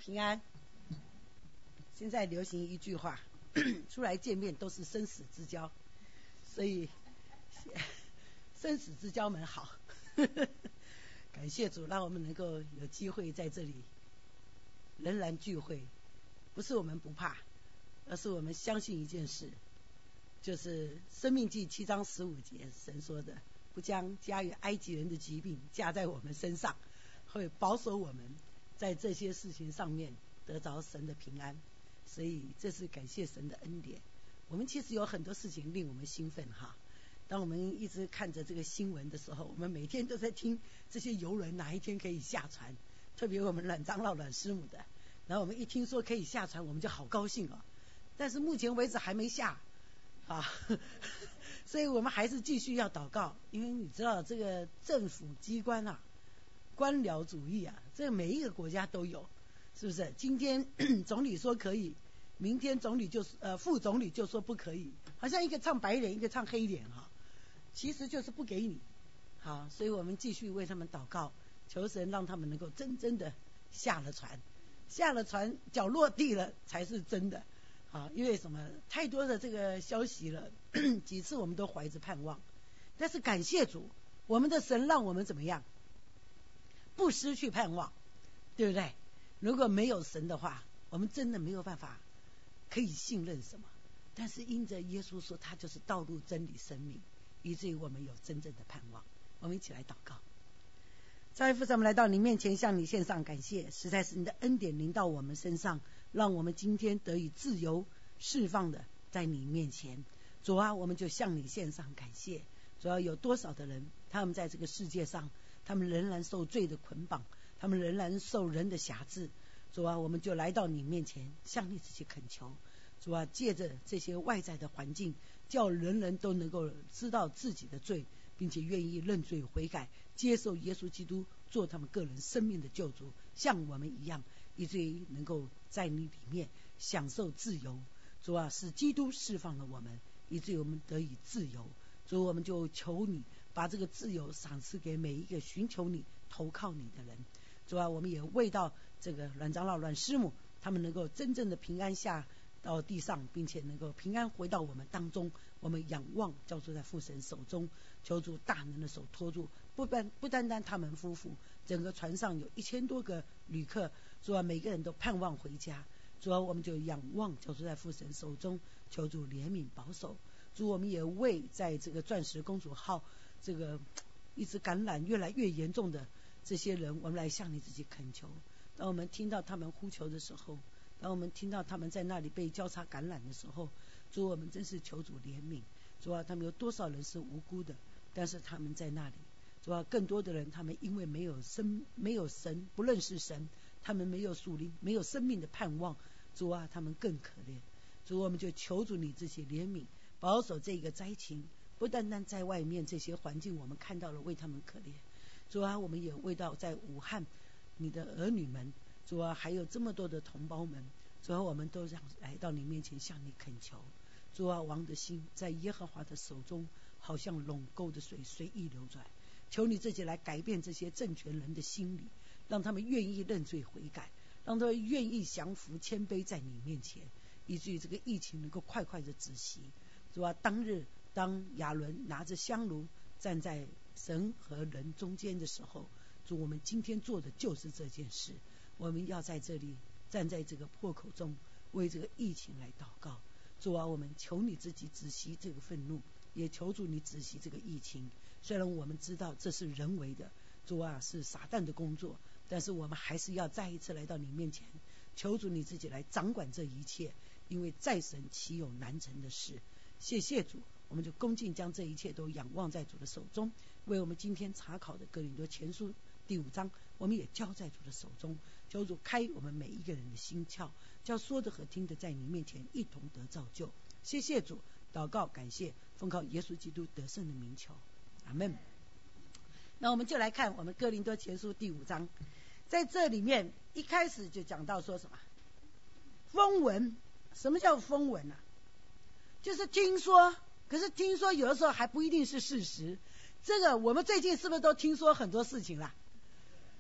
平安。现在流行一句话，出来见面都是生死之交，所以生死之交们好。感谢主，让我们能够有机会在这里仍然聚会。不是我们不怕，而是我们相信一件事，就是申命记7章15节神说的，不将加于埃及人的疾病加在我们身上，会保守我们在这些事情上面得着神的平安。所以这是感谢神的恩典。我们其实有很多事情令我们兴奋哈。当我们一直看着这个新闻的时候，我们每天都在听这些游轮哪一天可以下船，特别我们阮长老阮师母的，然后我们一听说可以下船，我们就好高兴哦。但是目前为止还没下啊，所以我们还是继续要祷告。因为你知道这个政府机关啊，官僚主义啊，这个每一个国家都有，是不是？今天总理说可以，明天总理就副总理就说不可以，好像一个唱白脸一个唱黑脸哈，其实就是不给你。好，所以我们继续为他们祷告，求神让他们能够真正的下了船，下了船脚落地了才是真的。好，因为什么？太多的这个消息了，几次我们都怀着盼望，但是感谢主，我们的神让我们怎么样？不失去盼望，对不对？如果没有神的话，我们真的没有办法可以信任什么。但是因着耶稣说他就是道路真理生命，以至于我们有真正的盼望。我们一起来祷告。超越父神，我们来到你面前向你献上感谢，实在是你的恩典临到我们身上，让我们今天得以自由释放的在你面前。主啊，我们就向你献上感谢。主要有多少的人，他们在这个世界上，他们仍然受罪的捆绑，他们仍然受人的辖制。主啊，我们就来到你面前向你自己恳求。主啊，借着这些外在的环境，叫人人都能够知道自己的罪，并且愿意认罪悔改，接受耶稣基督做他们个人生命的救主，像我们一样，以至于能够在你里面享受自由。主啊，是基督释放了我们，以至于我们得以自由。主，我们就求你把这个自由赏赐给每一个寻求你投靠你的人。主啊，我们也为到这个阮长老阮师母，他们能够真正的平安下到地上，并且能够平安回到我们当中。我们仰望交托在父神手中，求主大能的手托住，不单单他们夫妇，整个船上有1000多个旅客。主啊，每个人都盼望回家。主啊，我们就仰望交托在父神手中，求主怜悯保守。主，我们也为在这个钻石公主号这个一直感染越来越严重的这些人，我们来向你自己恳求。当我们听到他们呼求的时候，当我们听到他们在那里被交叉感染的时候，主，我们真是求主怜悯。主啊，他们有多少人是无辜的，但是他们在那里。主啊，更多的人他们因为没有神，不认识神，他们没有属灵，没有生命的盼望。主啊，他们更可怜。主，我们就求主你自己怜悯保守这个灾情，不单单在外面这些环境我们看到了，为他们可怜。主啊，我们也为到在武汉你的儿女们，主啊，还有这么多的同胞们，主啊，我们都让来到你面前向你恳求。主啊，王的心在耶和华的手中，好像垄沟的水随意流转。求你自己来改变这些政权人的心理，让他们愿意认罪悔改，让他们愿意降服谦卑在你面前，以至于这个疫情能够快快的止息。主啊，当日当亚伦拿着香炉站在神和人中间的时候，主，我们今天做的就是这件事。我们要在这里站在这个破口中，为这个疫情来祷告。主啊，我们求你自己止息这个愤怒，也求主你止息这个疫情。虽然我们知道这是人为的，主啊，是撒旦的工作，但是我们还是要再一次来到你面前，求主你自己来掌管这一切，因为在神岂有难成的事。谢谢主，我们就恭敬将这一切都仰望在主的手中。为我们今天查考的哥林多前书第5章，我们也交在主的手中。求主开我们每一个人的心窍，叫说的和听的在你面前一同得造就。谢谢主，祷告感谢，奉靠耶稣基督得胜的名求，阿们。那我们就来看我们哥林多前书第5章，在这里面一开始就讲到说什么风闻。什么叫风闻啊？就是听说，可是听说有的时候还不一定是事实。这个我们最近是不是都听说很多事情啦？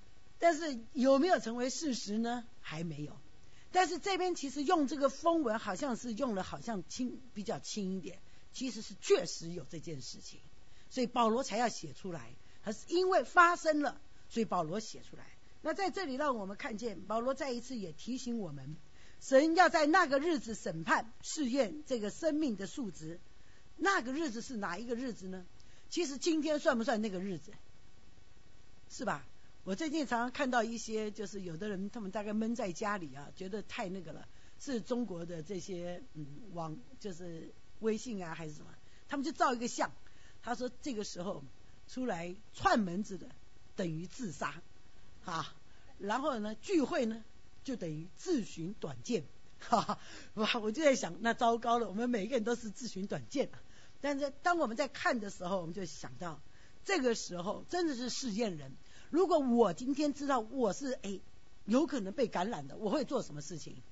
但是有没有成为事实呢？还没有。但是这边其实用这个风文好像是用了好像比较轻一点，其实是确实有这件事情，所以保罗才要写出来，还是因为发生了，所以保罗写出来。那在这里让我们看见保罗再一次也提醒我们，神要在那个日子审判试验这个生命的数值。那个日子是哪一个日子呢？其实今天算不算那个日子？是吧？我最近常常看到一些就是有的人他们大概闷在家里啊，觉得太那个了，是中国的这些网就是微信啊还是什么，他们就造一个像，他说这个时候出来串门子的等于自杀啊，然后呢聚会呢就等于自寻短见，哈，我就在想，那糟糕了，我们每一个人都是自寻短见啊。但是当我们在看的时候，我们就想到这个时候真的是试验人。如果我今天知道我是有可能被感染的，我会做什么事情？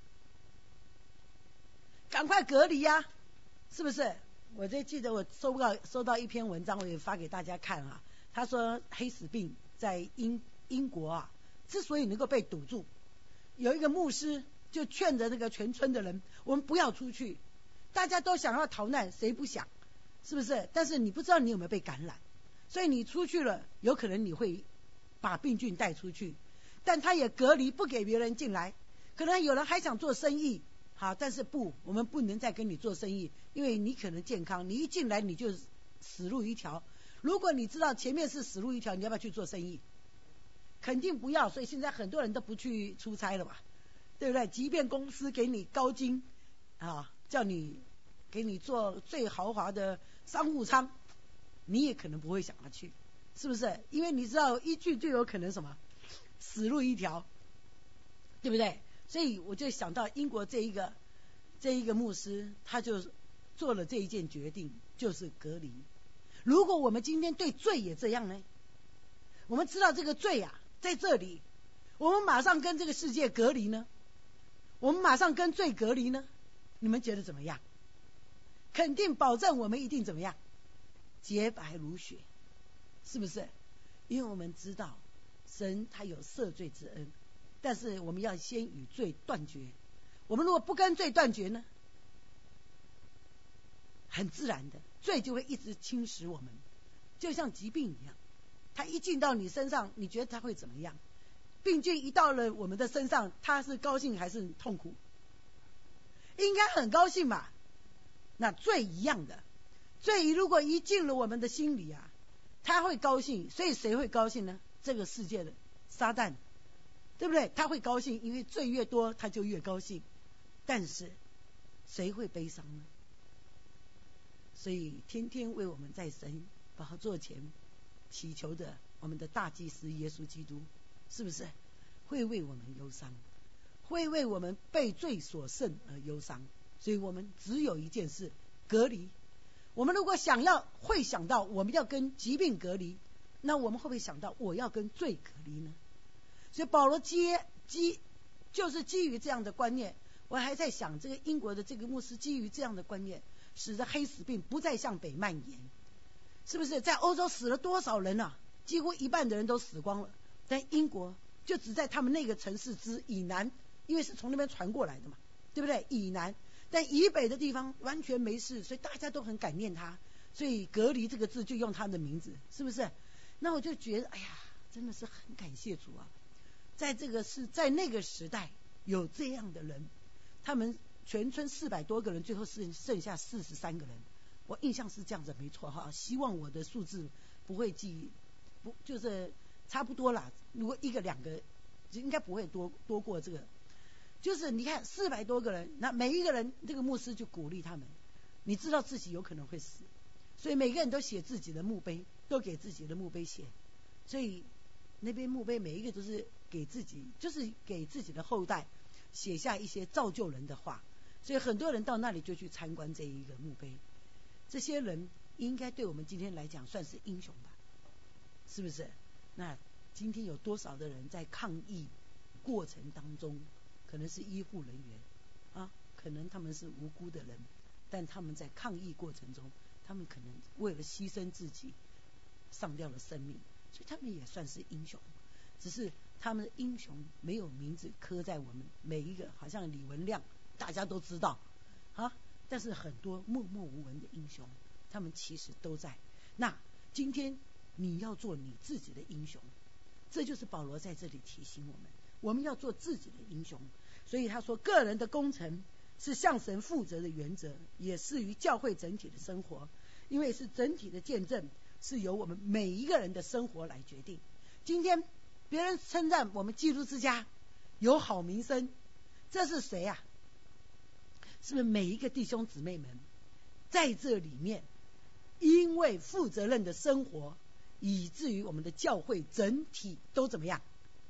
赶快隔离呀，是不是？我就记得我收到一篇文章，我也发给大家看啊。他说黑死病在英国啊，之所以能够被堵住，有一个牧师就劝着那个全村的人，我们不要出去，大家都想要逃难，谁不想？是不是？但是你不知道你有没有被感染，所以你出去了，有可能你会把病菌带出去，但他也隔离不给别人进来。可能有人还想做生意，好，但是我们不能再跟你做生意，因为你可能健康，你一进来你就死路一条。如果你知道前面是死路一条，你要不要去做生意？肯定不要。所以现在很多人都不去出差了吧，对不对？即便公司给你高薪啊，叫你给你做最豪华的商务舱，你也可能不会想要去，是不是？因为你知道一去就有可能什么死路一条，对不对？所以我就想到英国这一个牧师，他就做了这一件决定，就是隔离。如果我们今天对罪也这样呢？我们知道这个罪啊在这里，我们马上跟这个世界隔离呢？我们马上跟罪隔离呢？你们觉得怎么样？肯定保证我们一定怎么样？洁白如雪，是不是？因为我们知道神他有赦罪之恩，但是我们要先与罪断绝。我们如果不跟罪断绝呢，很自然的罪就会一直侵蚀我们，就像疾病一样，它一进到你身上，你觉得它会怎么样？病菌一到了我们的身上，它是高兴还是痛苦？应该很高兴吧。那罪一样的，罪如果一进了我们的心里啊，他会高兴。所以谁会高兴呢？这个世界的撒旦，对不对？他会高兴，因为罪越多他就越高兴。但是谁会悲伤呢？所以天天为我们在神宝座前祈求的我们的大祭司耶稣基督，是不是会为我们忧伤，会为我们被罪所胜而忧伤？所以我们只有一件事，隔离。我们如果会想到我们要跟疾病隔离，那我们会不会想到我要跟罪隔离呢？所以保罗就是基于这样的观念，我还在想这个英国的这个牧师基于这样的观念，使得黑死病不再向北蔓延。是不是在欧洲死了多少人啊？几乎一半的人都死光了，但英国就只在他们那个城市之以南，因为是从那边传过来的嘛，对不对？以南，但以北的地方完全没事，所以大家都很感念他，所以隔离这个字就用他的名字，是不是？那我就觉得，哎呀，真的是很感谢主啊！在那个时代有这样的人，他们全村400多个人，最后剩下43个人，我印象是这样子，没错哈。希望我的数字不会就是差不多啦。如果1个2个，应该不会多过这个。就是你看400多个人，那每一个人这个牧师就鼓励他们，你知道自己有可能会死，所以每个人都写自己的墓碑，都给自己的墓碑写，所以那边墓碑每一个都是给自己，就是给自己的后代写下一些造就人的话，所以很多人到那里就去参观这一个墓碑。这些人应该对我们今天来讲算是英雄吧，是不是？那今天有多少的人在抗疫过程当中，可能是医护人员啊，可能他们是无辜的人，但他们在抗疫过程中，他们可能为了牺牲自己，上掉了生命，所以他们也算是英雄。只是他们的英雄没有名字刻在我们每一个，好像李文亮大家都知道啊，但是很多默默无闻的英雄，他们其实都在。那今天你要做你自己的英雄，这就是保罗在这里提醒我们，我们要做自己的英雄。所以他说，个人的工程是向神负责的原则，也是于教会整体的生活，因为是整体的见证，是由我们每一个人的生活来决定。今天别人称赞我们基督之家有好名声，这是谁啊？是不是每一个弟兄姊妹们在这里面，因为负责任的生活，以至于我们的教会整体都怎么样？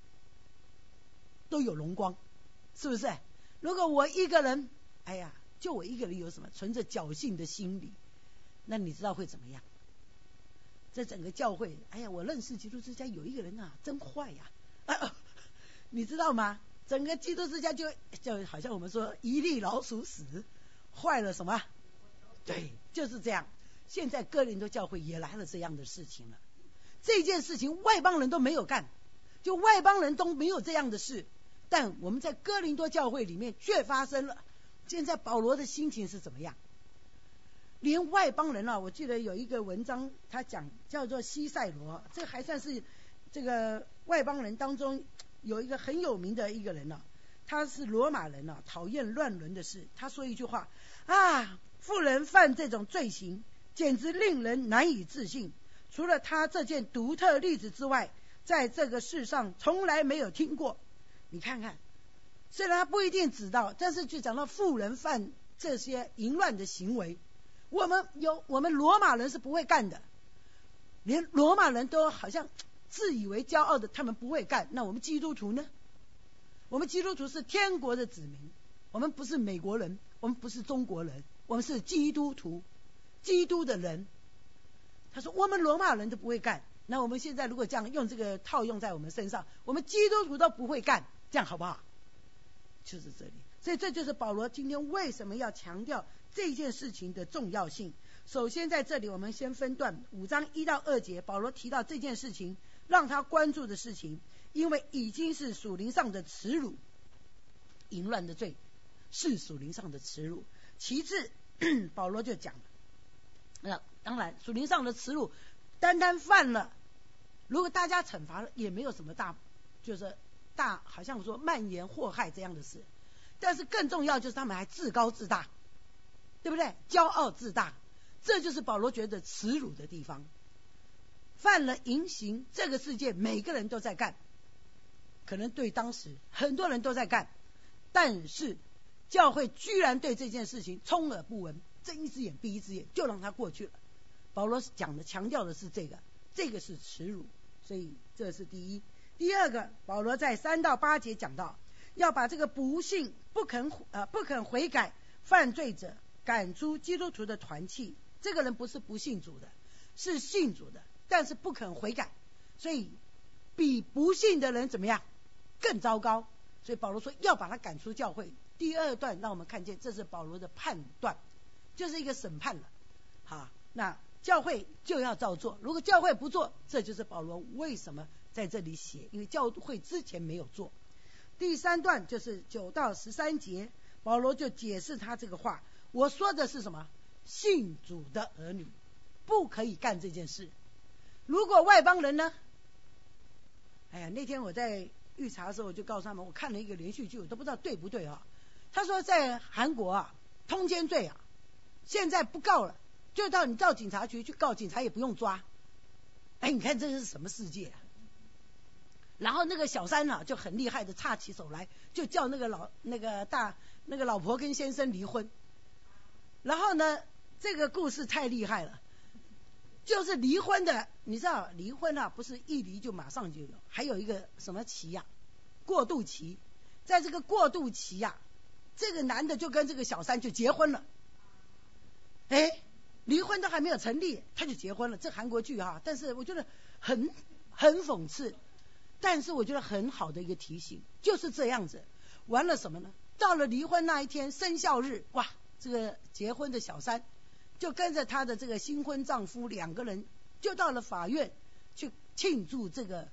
都有荣光，是不是？如果我一个人，哎呀，就我一个人有什么存着侥幸的心理，那你知道会怎么样？这整个教会，哎呀，我认识基督之家有一个人啊，真坏呀，你知道吗？整个基督之家就好像我们说一粒老鼠屎坏了什么？对，就是这样。现在哥林多教会也来了这样的事情了，这件事情外邦人都没有干，就外邦人都没有这样的事，但我们在哥林多教会里面却发生了。现在保罗的心情是怎么样？连外邦人啊，我记得有一个文章他讲叫做西塞罗，这还算是这个外邦人当中有一个很有名的一个人啊，他是罗马人啊，讨厌乱伦的事。他说一句话啊，妇人犯这种罪行简直令人难以置信，除了他这件独特例子之外，在这个世上从来没有听过。你看看，虽然他不一定知道，但是就讲到妇人犯这些淫乱的行为，我们罗马人是不会干的，连罗马人都好像自以为骄傲的，他们不会干。那我们基督徒呢？我们基督徒是天国的子民，我们不是美国人，我们不是中国人，我们是基督徒，基督的人。他说我们罗马人都不会干，那我们现在如果这样用这个套用在我们身上，我们基督徒都不会干，这样好不好？就是这里。所以这就是保罗今天为什么要强调这件事情的重要性。首先在这里我们先分段5章1到2节，保罗提到这件事情让他关注的事情，因为已经是属灵上的耻辱，淫乱的罪是属灵上的耻辱。其次保罗就讲了，当然属灵上的耻辱单单犯了，如果大家惩罚了也没有什么大，就是大好像说蔓延祸害这样的事，但是更重要就是他们还自高自大，对不对？骄傲自大，这就是保罗觉得耻辱的地方。犯了淫行，这个世界每个人都在干，可能对当时很多人都在干，但是教会居然对这件事情充耳不闻，睁一只眼闭一只眼就让它过去了。保罗讲的强调的是这个是耻辱，所以这是第一。第二个，保罗在3到8节讲到，要把这个不信不肯悔改犯罪者赶出基督徒的团契。这个人不是不信主的，是信主的，但是不肯悔改，所以比不信的人怎么样？更糟糕。所以保罗说要把他赶出教会。第二段让我们看见，这是保罗的判断，就是一个审判了。好，那教会就要照做，如果教会不做，这就是保罗为什么在这里写，因为教会之前没有做。第3段就是9到13节，保罗就解释他这个话，我说的是什么？信主的儿女不可以干这件事。如果外邦人呢？哎呀，那天我在预查的时候，我就告诉他们，我看了一个连续剧，我都不知道对不对啊。他说在韩国啊，通奸罪啊，现在不告了，就你到警察局去告，警察也不用抓。哎，你看这是什么世界啊？然后那个小三啊就很厉害的插起手来，就叫那个老婆跟先生离婚。然后呢，这个故事太厉害了，就是离婚的，你知道离婚啊不是一离就马上就有，还有一个什么期啊？过渡期。在这个过渡期啊，这个男的就跟这个小三就结婚了。哎，离婚都还没有成立他就结婚了，这韩国剧啊，但是我觉得很讽刺，但是我觉得很好的一个提醒，就是这样子。完了什么呢？到了离婚那一天生效日，哇，这个结婚的小三就跟着她的这个新婚丈夫2个人就到了法院去庆祝这个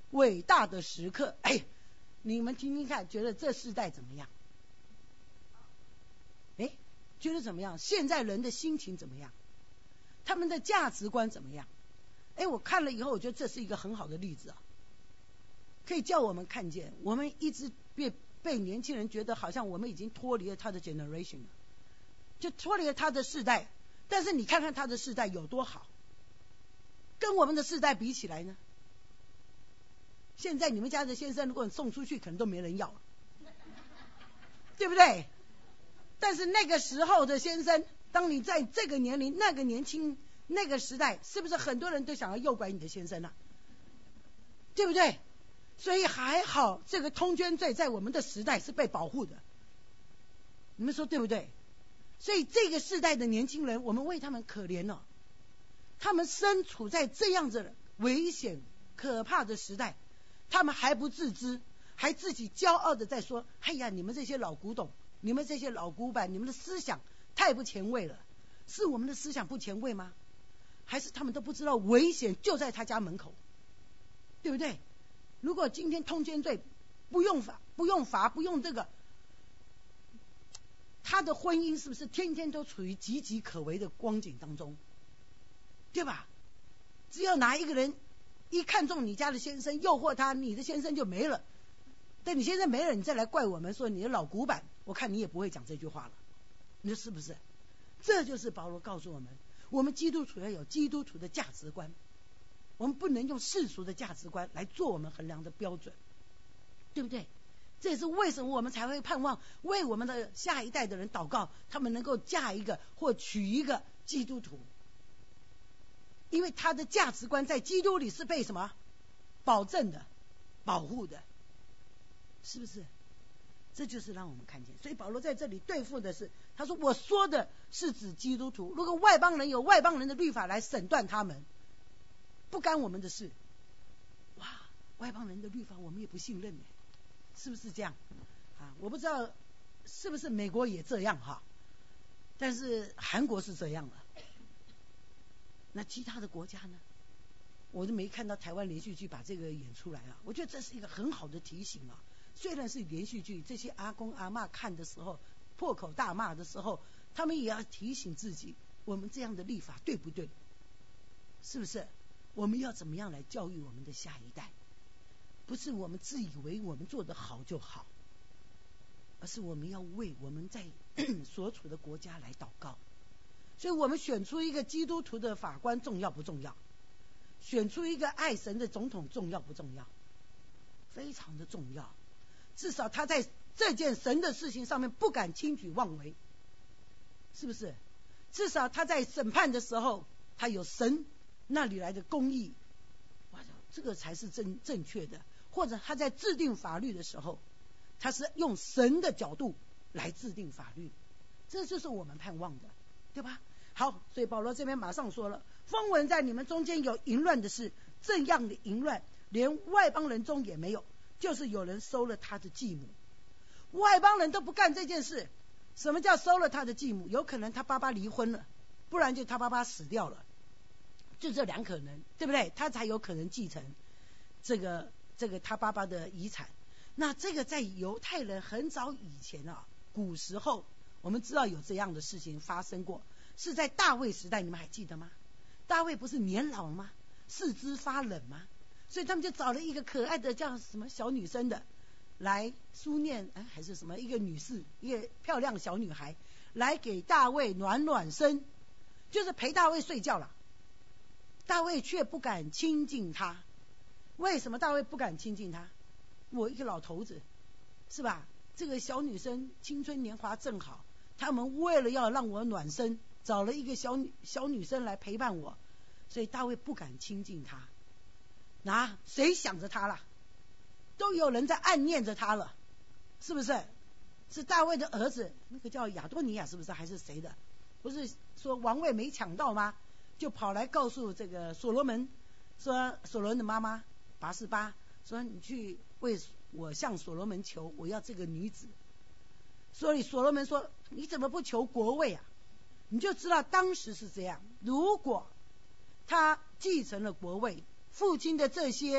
伟大的时刻。哎，你们听听看，觉得这世代怎么样？哎，觉得怎么样？现在人的心情怎么样？他们的价值观怎么样？哎，我看了以后，我觉得这是一个很好的例子啊，可以叫我们看见，我们一直被年轻人觉得好像我们已经脱离了他的 generation 了，就脱离了他的世代。但是你看看他的世代有多好，跟我们的世代比起来呢？现在你们家的先生，如果你送出去，可能都没人要了，对不对？但是那个时候的先生，当你在这个年龄、那个年轻、那个时代，是不是很多人都想要诱拐你的先生啊？对不对？所以还好，这个通奸罪在我们的时代是被保护的，你们说对不对？所以这个世代的年轻人，我们为他们可怜了，他们身处在这样子危险可怕的时代，他们还不自知，还自己骄傲的在说：哎呀，你们这些老古董，你们这些老古板，你们的思想太不前卫了。是我们的思想不前卫吗？还是他们都不知道危险就在他家门口，对不对？如果今天通奸罪不用罚，不用这个，他的婚姻是不是天天都处于岌岌可危的光景当中？对吧？只要哪一个人一看中你家的先生，诱惑他，你的先生就没了。但你先生没了，你再来怪我们说你的老古板，我看你也不会讲这句话了，你说是不是？这就是保罗告诉我们，我们基督徒要有基督徒的价值观，我们不能用世俗的价值观来做我们衡量的标准，对不对？这也是为什么我们才会盼望为我们的下一代的人祷告，他们能够嫁一个或娶一个基督徒，因为他的价值观在基督里是被什么保证的、保护的，是不是？这就是让我们看见。所以保罗在这里对付的是，他说我说的是指基督徒，如果外邦人有外邦人的律法来审断他们，不干我们的事。哇，外邦人的律法我们也不信任耶，是不是这样啊？我不知道是不是美国也这样哈，但是韩国是这样了。那其他的国家呢？我就没看到台湾连续剧把这个演出来啊。我觉得这是一个很好的提醒啊。虽然是连续剧，这些阿公阿嬷看的时候破口大骂的时候，他们也要提醒自己，我们这样的立法对不对？是不是？我们要怎么样来教育我们的下一代？不是我们自以为我们做得好就好，而是我们要为我们在所处的国家来祷告。所以我们选出一个基督徒的法官重要不重要？选出一个爱神的总统重要不重要？非常的重要。至少他在这件神的事情上面不敢轻举妄为，是不是？至少他在审判的时候，他有神那里来的公义，这个才是正确的。或者他在制定法律的时候，他是用神的角度来制定法律，这就是我们盼望的，对吧？好，所以保罗这边马上说了，风闻在你们中间有淫乱的事，这样的淫乱连外邦人中也没有，就是有人收了他的继母。外邦人都不干这件事。什么叫收了他的继母？有可能他爸爸离婚了，不然就他爸爸死掉了，就这两可能，对不对？他才有可能继承这个他爸爸的遗产。那这个在犹太人很早以前啊，古时候我们知道有这样的事情发生过，是在大卫时代，你们还记得吗？大卫不是年老吗？四肢发冷吗？所以他们就找了一个可爱的叫什么小女生的来书念，还是什么一个女士，一个漂亮小女孩来给大卫暖暖身，就是陪大卫睡觉了。大卫却不敢亲近她。为什么大卫不敢亲近她？我一个老头子，是吧？这个小女生青春年华正好，他们为了要让我暖身，找了一个小女生来陪伴我，所以大卫不敢亲近她。那谁想着她了？都有人在暗念着她了，是不是？是大卫的儿子，那个叫亚多尼亚，是不是？还是谁的？不是说王位没抢到吗？就跑来告诉这个所罗门，说所罗门的妈妈拔示巴说，你去为我向所罗门求，我要这个女子。所以所罗门说，你怎么不求国位啊？你就知道当时是这样，如果他继承了国位，父亲的这些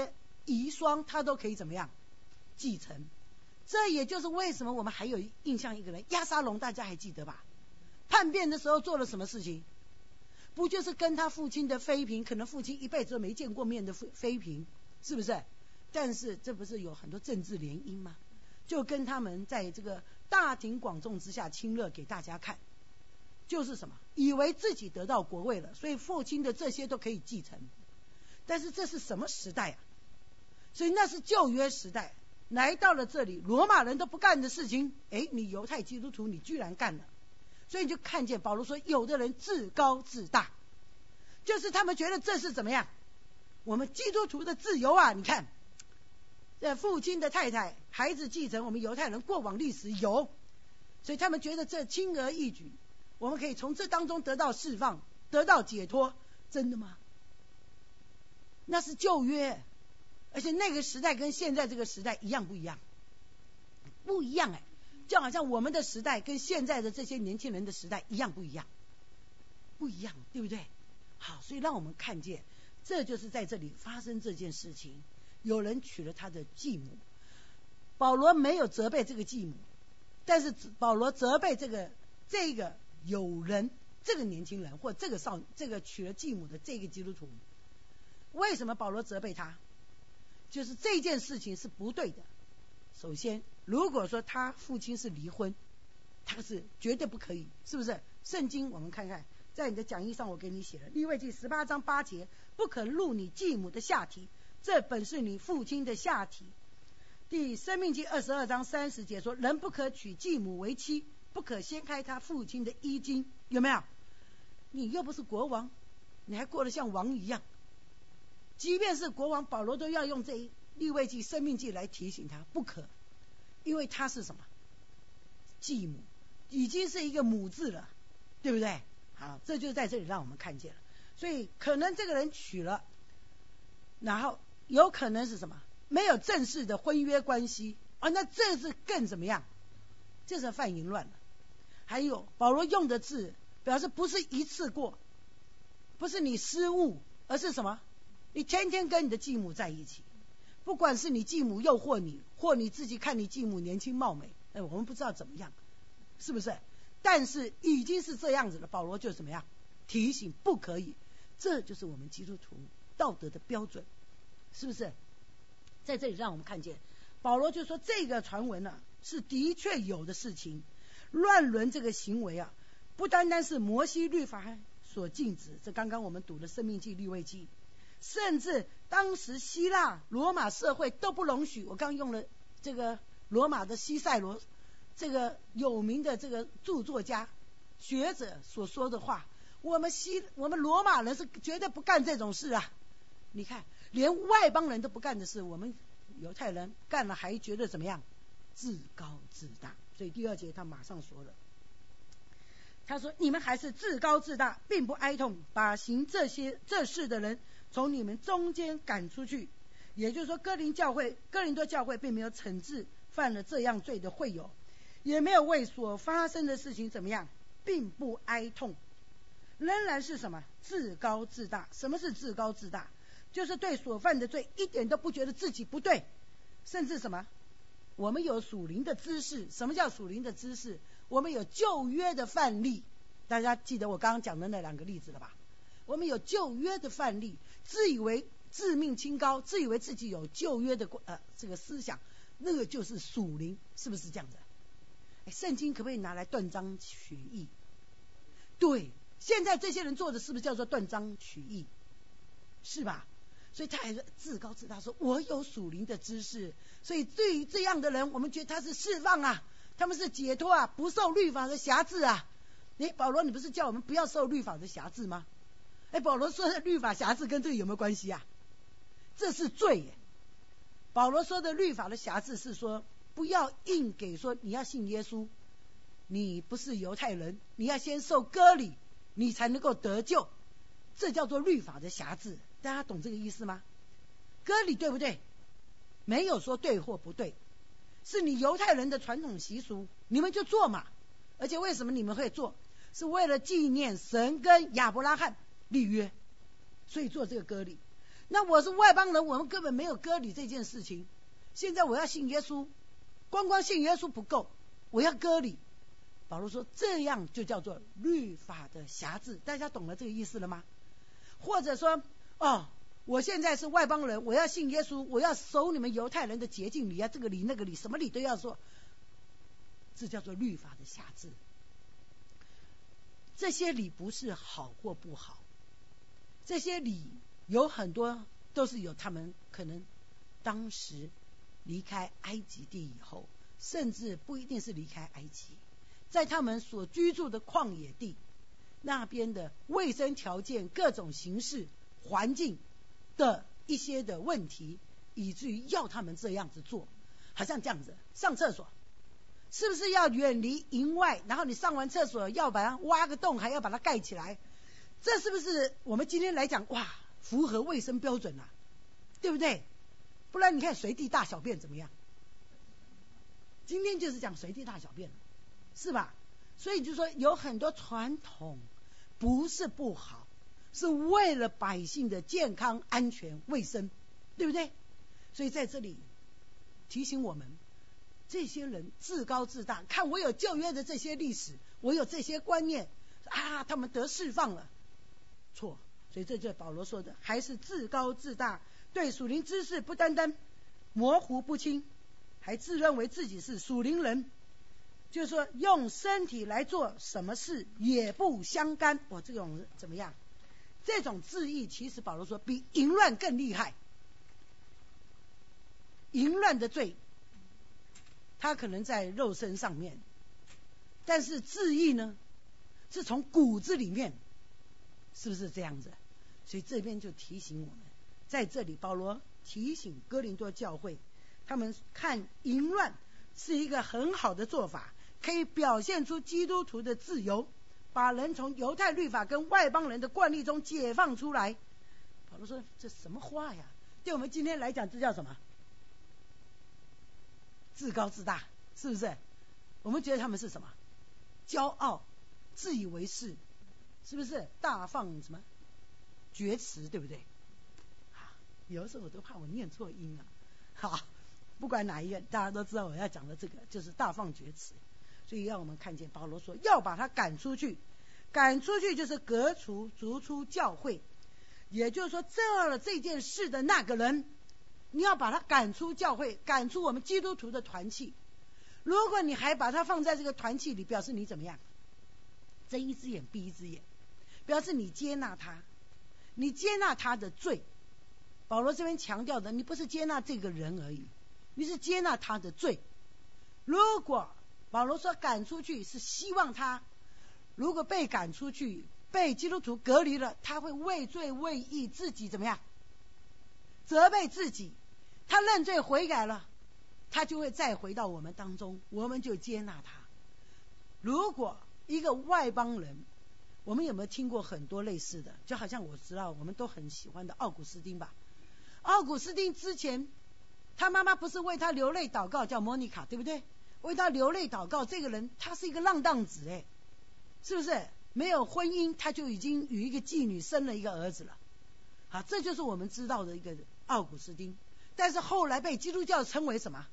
遗孀他都可以怎么样继承。这也就是为什么我们还有印象一个人押沙龙，大家还记得吧？叛变的时候做了什么事情？不就是跟他父亲的妃嫔，可能父亲一辈子都没见过面的妃嫔，是不是？但是这不是有很多政治联姻吗？就跟他们在这个大庭广众之下亲热给大家看，就是什么？以为自己得到国位了，所以父亲的这些都可以继承。但是这是什么时代啊？所以那是旧约时代，来到了这里，罗马人都不干的事情，你犹太基督徒你居然干了。所以你就看见保罗说，有的人自高自大，就是他们觉得这是怎么样？我们基督徒的自由啊！你看，父亲的太太、孩子继承，我们犹太人过往历史有，所以他们觉得这轻而易举，我们可以从这当中得到释放，得到解脱。真的吗？那是旧约，而且那个时代跟现在这个时代一样不一样？不一样就好像我们的时代跟现在的这些年轻人的时代一样不一样？不一样，对不对？好，所以让我们看见，这就是在这里发生这件事情，有人娶了他的继母。保罗没有责备这个继母，但是保罗责备这个有人，这个年轻人或这个娶了继母的这个基督徒。为什么保罗责备他？就是这件事情是不对的。首先，如果说他父亲是离婚，他是绝对不可以，是不是？圣经我们看看，在你的讲义上我给你写了，利未记18章8节，不可入你继母的下体，这本是你父亲的下体。申命记22章30节说，人不可娶继母为妻，不可掀开他父亲的衣襟。有没有？你又不是国王，你还过得像王一样。即便是国王，保罗都要用这利未记、申命记来提醒他不可，因为他是什么？继母，已经是一个母字了，对不对？好，这就在这里让我们看见了。所以可能这个人娶了，然后有可能是什么？没有正式的婚约关系那这是更怎么样？这是犯淫乱了。还有保罗用的字表示不是一次过，不是你失误，而是什么？你天天跟你的继母在一起，不管是你继母诱惑你，或你自己看你继母年轻貌美，我们不知道怎么样，是不是？但是已经是这样子了，保罗就怎么样提醒不可以。这就是我们基督徒道德的标准，是不是？在这里让我们看见保罗就说，这个传闻是的确有的事情。乱伦这个行为不单单是摩西律法所禁止，这刚刚我们读的申命记、利未记，甚至当时希腊罗马社会都不容许。我刚用了这个罗马的西塞罗，这个有名的这个著作家学者所说的话，我们罗马人是绝对不干这种事你看连外邦人都不干的事，我们犹太人干了还觉得怎么样？自高自大。所以第2节他马上说了，他说，你们还是自高自大，并不哀痛把行这事的人从你们中间赶出去。也就是说，哥林多教会并没有惩治犯了这样罪的会友，也没有为所发生的事情怎么样，并不哀痛，仍然是什么？自高自大。什么是自高自大？就是对所犯的罪一点都不觉得自己不对，甚至什么？我们有属灵的知识。什么叫属灵的知识？我们有旧约的范例，大家记得我刚刚讲的那2个例子了吧？我们有旧约的范例，自以为自命清高，自以为自己有旧约的这个思想，那个就是属灵，是不是这样子？圣经可不可以拿来断章取义？对，现在这些人做的是不是叫做断章取义？是吧？所以他还是自高自大，说我有属灵的知识。所以对于这样的人，我们觉得他是释放他们是解脱不受律法的辖制保罗你不是叫我们不要受律法的辖制吗？保罗说的律法辖制跟这个有没有关系这是罪保罗说的律法的辖制是说，不要硬给说你要信耶稣，你不是犹太人，你要先受割礼，你才能够得救，这叫做律法的辖制。大家懂这个意思吗？割礼对不对？没有说对或不对，是你犹太人的传统习俗，你们就做嘛。而且为什么你们会做？是为了纪念神跟亚伯拉罕立约，所以做这个割礼。 那我是外邦人，我们根本没有割礼这件事情。现在我要信耶稣，光信耶稣不够，我要割礼。保罗说这样就叫做律法的辖制，大家懂了这个意思了吗？或者说我现在是外邦人，我要信耶稣，我要守你们犹太人的洁净礼啊，这个礼那个礼，什么礼都要做，这叫做律法的辖制。这些礼不是好或不好，这些礼有很多都是有他们可能当时离开埃及地以后，甚至不一定是离开埃及，在他们所居住的旷野地那边的卫生条件、各种形式、环境的一些的问题，以至于要他们这样子做。好像这样子上厕所是不是要远离营外，然后你上完厕所要把它挖个洞，还要把它盖起来，这是不是我们今天来讲符合卫生标准啊，对不对？不然你看随地大小便怎么样？今天就是讲随地大小便，是吧？所以就说有很多传统不是不好，是为了百姓的健康、安全、卫生，对不对？所以在这里提醒我们，这些人自高自大，看我有旧约的这些历史，我有这些观念他们得释放了，错。所以这就是保罗说的，还是自高自大，对属灵知识不单单模糊不清，还自认为自己是属灵人，就是说用身体来做什么事也不相干。这种怎么样？这种自义其实保罗说比淫乱更厉害。淫乱的罪他可能在肉身上面，但是自义呢是从骨子里面，是不是这样子？所以这边就提醒我们，在这里保罗提醒哥林多教会，他们看淫乱是一个很好的做法，可以表现出基督徒的自由，把人从犹太律法跟外邦人的惯例中解放出来。保罗说这什么话呀？对我们今天来讲，这叫什么？自高自大，是不是？我们觉得他们是什么？骄傲、自以为是，是不是？大放什么厥词，对不对？有的时候我都怕我念错音好，不管哪一个，大家都知道我要讲的这个就是大放厥词。所以让我们看见保罗说要把他赶出去，赶出去就是革除、逐出教会，也就是说做了这件事的那个人，你要把他赶出教会，赶出我们基督徒的团契。如果你还把他放在这个团契里，表示你怎么样？睁一只眼闭一只眼，表示你接纳他，你接纳他的罪。保罗这边强调的，你不是接纳这个人而已，你是接纳他的罪。如果保罗说赶出去，是希望他如果被赶出去，被基督徒隔离了，他会畏罪畏义，自己怎么样？责备自己，他认罪悔改了，他就会再回到我们当中，我们就接纳他。如果一个外邦人，我们有没有听过很多类似的？就好像我知道我们都很喜欢的奥古斯丁吧。奥古斯丁之前他妈妈不是为他流泪祷告，叫莫妮卡，对不对？为他流泪祷告，这个人他是一个浪荡子，是不是？没有婚姻他就已经与一个妓女生了一个儿子了。这就是我们知道的一个奥古斯丁。但是后来被基督教称为什么？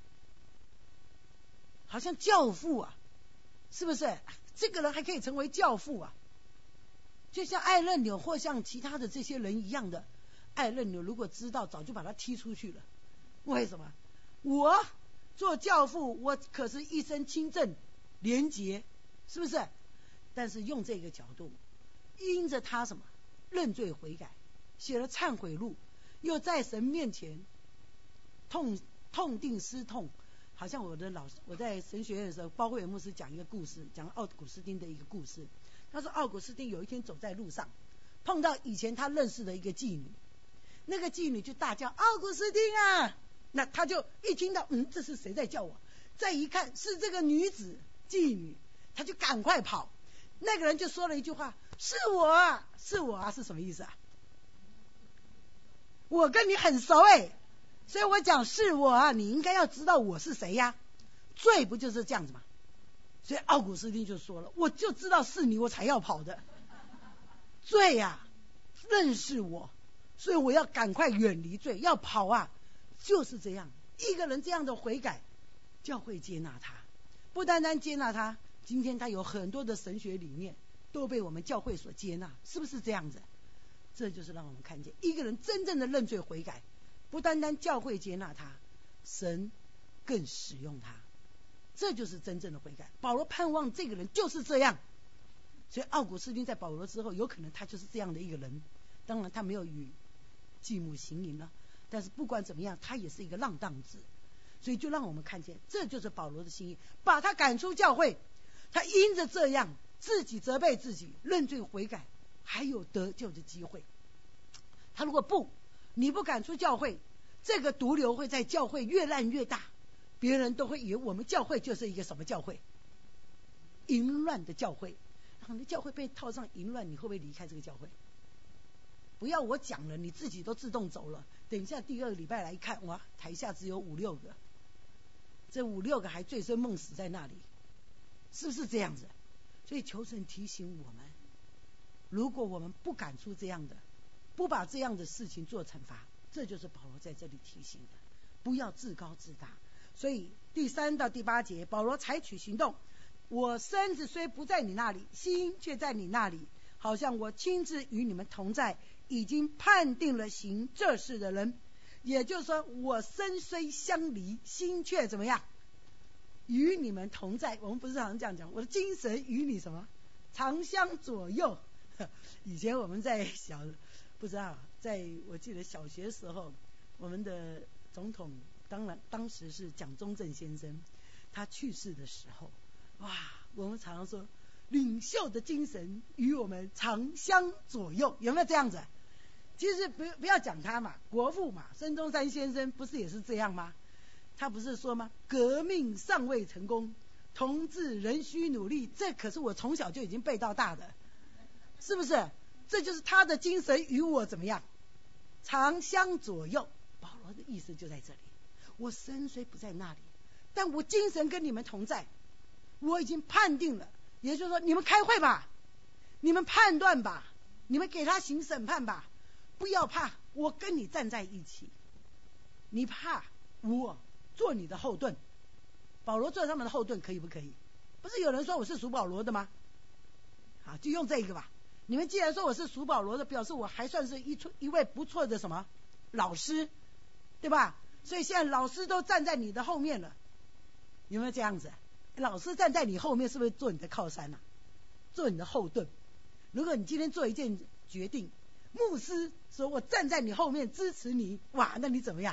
好像教父啊，是不是？这个人还可以成为教父啊，就像艾勒纽或像其他的这些人一样的。艾勒纽如果知道，早就把他踢出去了。为什么？我做教父，我可是一生清正廉洁，是不是？但是用这个角度，因着他什么认罪悔改，写了忏悔录，又在神面前痛定思痛。好像我的老师，我在神学院的时候，包慧远牧师讲一个故事，讲奥古斯丁的一个故事。他说奥古斯丁有一天走在路上，碰到以前他认识的一个妓女，那个妓女就大叫奥古斯丁啊，那他就一听到这是谁在叫我，再一看是这个女子妓女，他就赶快跑。那个人就说了一句话，是我啊，是我啊，是什么意思啊？我跟你很熟所以我讲是我啊，你应该要知道我是谁呀。罪不就是这样子吗？所以奥古斯丁就说了，我就知道是你，我才要跑的。罪啊，认识我所以我要赶快远离罪，要跑啊，就是这样。一个人这样的悔改，教会接纳他，不单单接纳他，今天他有很多的神学理念都被我们教会所接纳，是不是这样子？这就是让我们看见一个人真正的认罪悔改，不单单教会接纳他，神更使用他，这就是真正的悔改。保罗盼望这个人就是这样，所以奥古斯丁在保罗之后，有可能他就是这样的一个人。当然他没有与继母行淫了，但是不管怎么样，他也是一个浪荡子。所以就让我们看见，这就是保罗的心意，把他赶出教会。他因着这样自己责备自己，认罪悔改，还有得救的机会。他如果你不赶出教会，这个毒瘤会在教会越烂越大，别人都会以为我们教会就是一个什么教会，淫乱的教会。然后你教会被套上淫乱，你会不会离开这个教会？不要我讲了，你自己都自动走了。等一下第2个礼拜来看，哇，台下只有5-6个，这5-6个还醉生梦死在那里，是不是这样子？所以求神提醒我们，如果我们不赶出这样的，不把这样的事情做惩罚，这就是保罗在这里提醒的，不要自高自大。所以第3到第8节，保罗采取行动，我身子虽不在你那里，心却在你那里，好像我亲自与你们同在，已经判定了行这事的人。也就是说，我身虽相离，心却怎么样？与你们同在。我们不是常常这样讲，我的精神与你什么？常相左右。以前我们在不知道，我记得小学时候，我们的总统当时是蒋中正先生，他去世的时候，哇，我们常常说领袖的精神与我们常相左右，有没有这样子？其实不要讲他嘛，国父嘛，孙中山先生不是也是这样吗？他不是说吗？革命尚未成功，同志仍需努力。这可是我从小就已经背到大的，是不是？这就是他的精神与我怎么样？常相左右。保罗的意思就在这里，我身虽不在那里，但我精神跟你们同在，我已经判定了。也就是说，你们开会吧，你们判断吧，你们给他行审判吧，不要怕，我跟你站在一起。你怕，我做你的后盾。保罗做他们的后盾可以不可以？不是有人说我是属保罗的吗？好，就用这个吧。你们既然说我是属保罗的，表示我还算是一位不错的什么老师，对吧？所以现在老师都站在你的后面了，有没有这样子？老师站在你后面，是不是做你的靠山啊？做你的后盾。如果你今天做一件决定，牧师说我站在你后面支持你，哇，那你怎么样？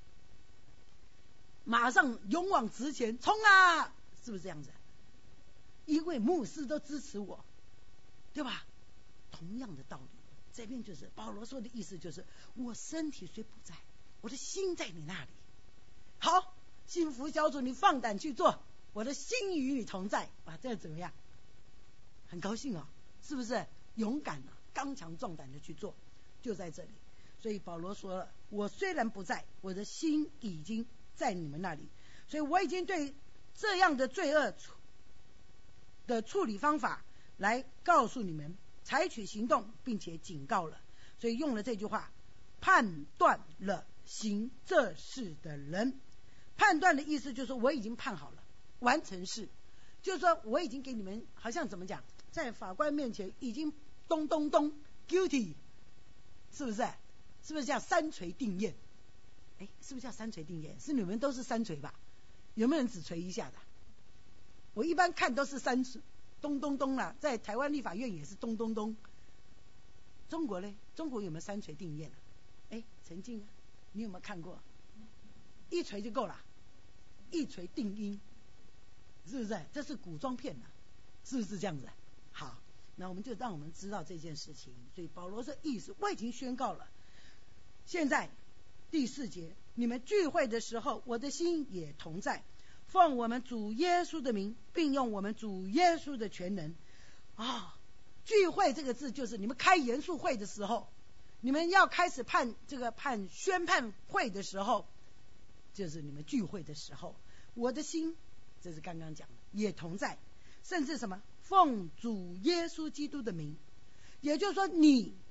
马上勇往直前，冲啊！是不是这样子？因为牧师都支持我，对吧？同样的道理，这边就是保罗说的意思，就是我身体虽不在，我的心在你那里。好，幸福小组，你放胆去做，我的心与你同在。哇，这怎么样？很高兴啊，是不是？勇敢啊，刚强壮胆的去做，就在这里。所以保罗说了，我虽然不在，我的心已经在你们那里。所以我已经对这样的罪恶的处理方法来告诉你们，采取行动，并且警告了。所以用了这句话，判断了行这事的人。判断的意思就是说，我已经判好了，完成事，就是说我已经给你们，好像怎么讲，在法官面前已经咚咚咚 guilty， 是不是？是不是叫三锤定谳？是不是叫三锤定谳？是你们都是三锤吧？有没有人只锤一下的？我一般看都是三锤，咚咚咚啦，在台湾立法院也是咚咚咚。中国呢？中国有没有三锤定谳啊？陈静啊，你有没有看过？一锤就够了，一锤定音，是不是？这是古装片啊，是不是这样子？好，那我们就让我们知道这件事情。所以保罗的意思我已经宣告了。现在第4节，你们聚会的时候，我的心也同在，奉我们主耶稣的名，并用我们主耶稣的全能。聚会这个字就是你们开严肃会的时候，你们要开始宣判会的时候，就是你们聚会的时候，我的心，这是刚刚讲的，也同在，甚至什么奉主耶稣基督的名。也就是说，你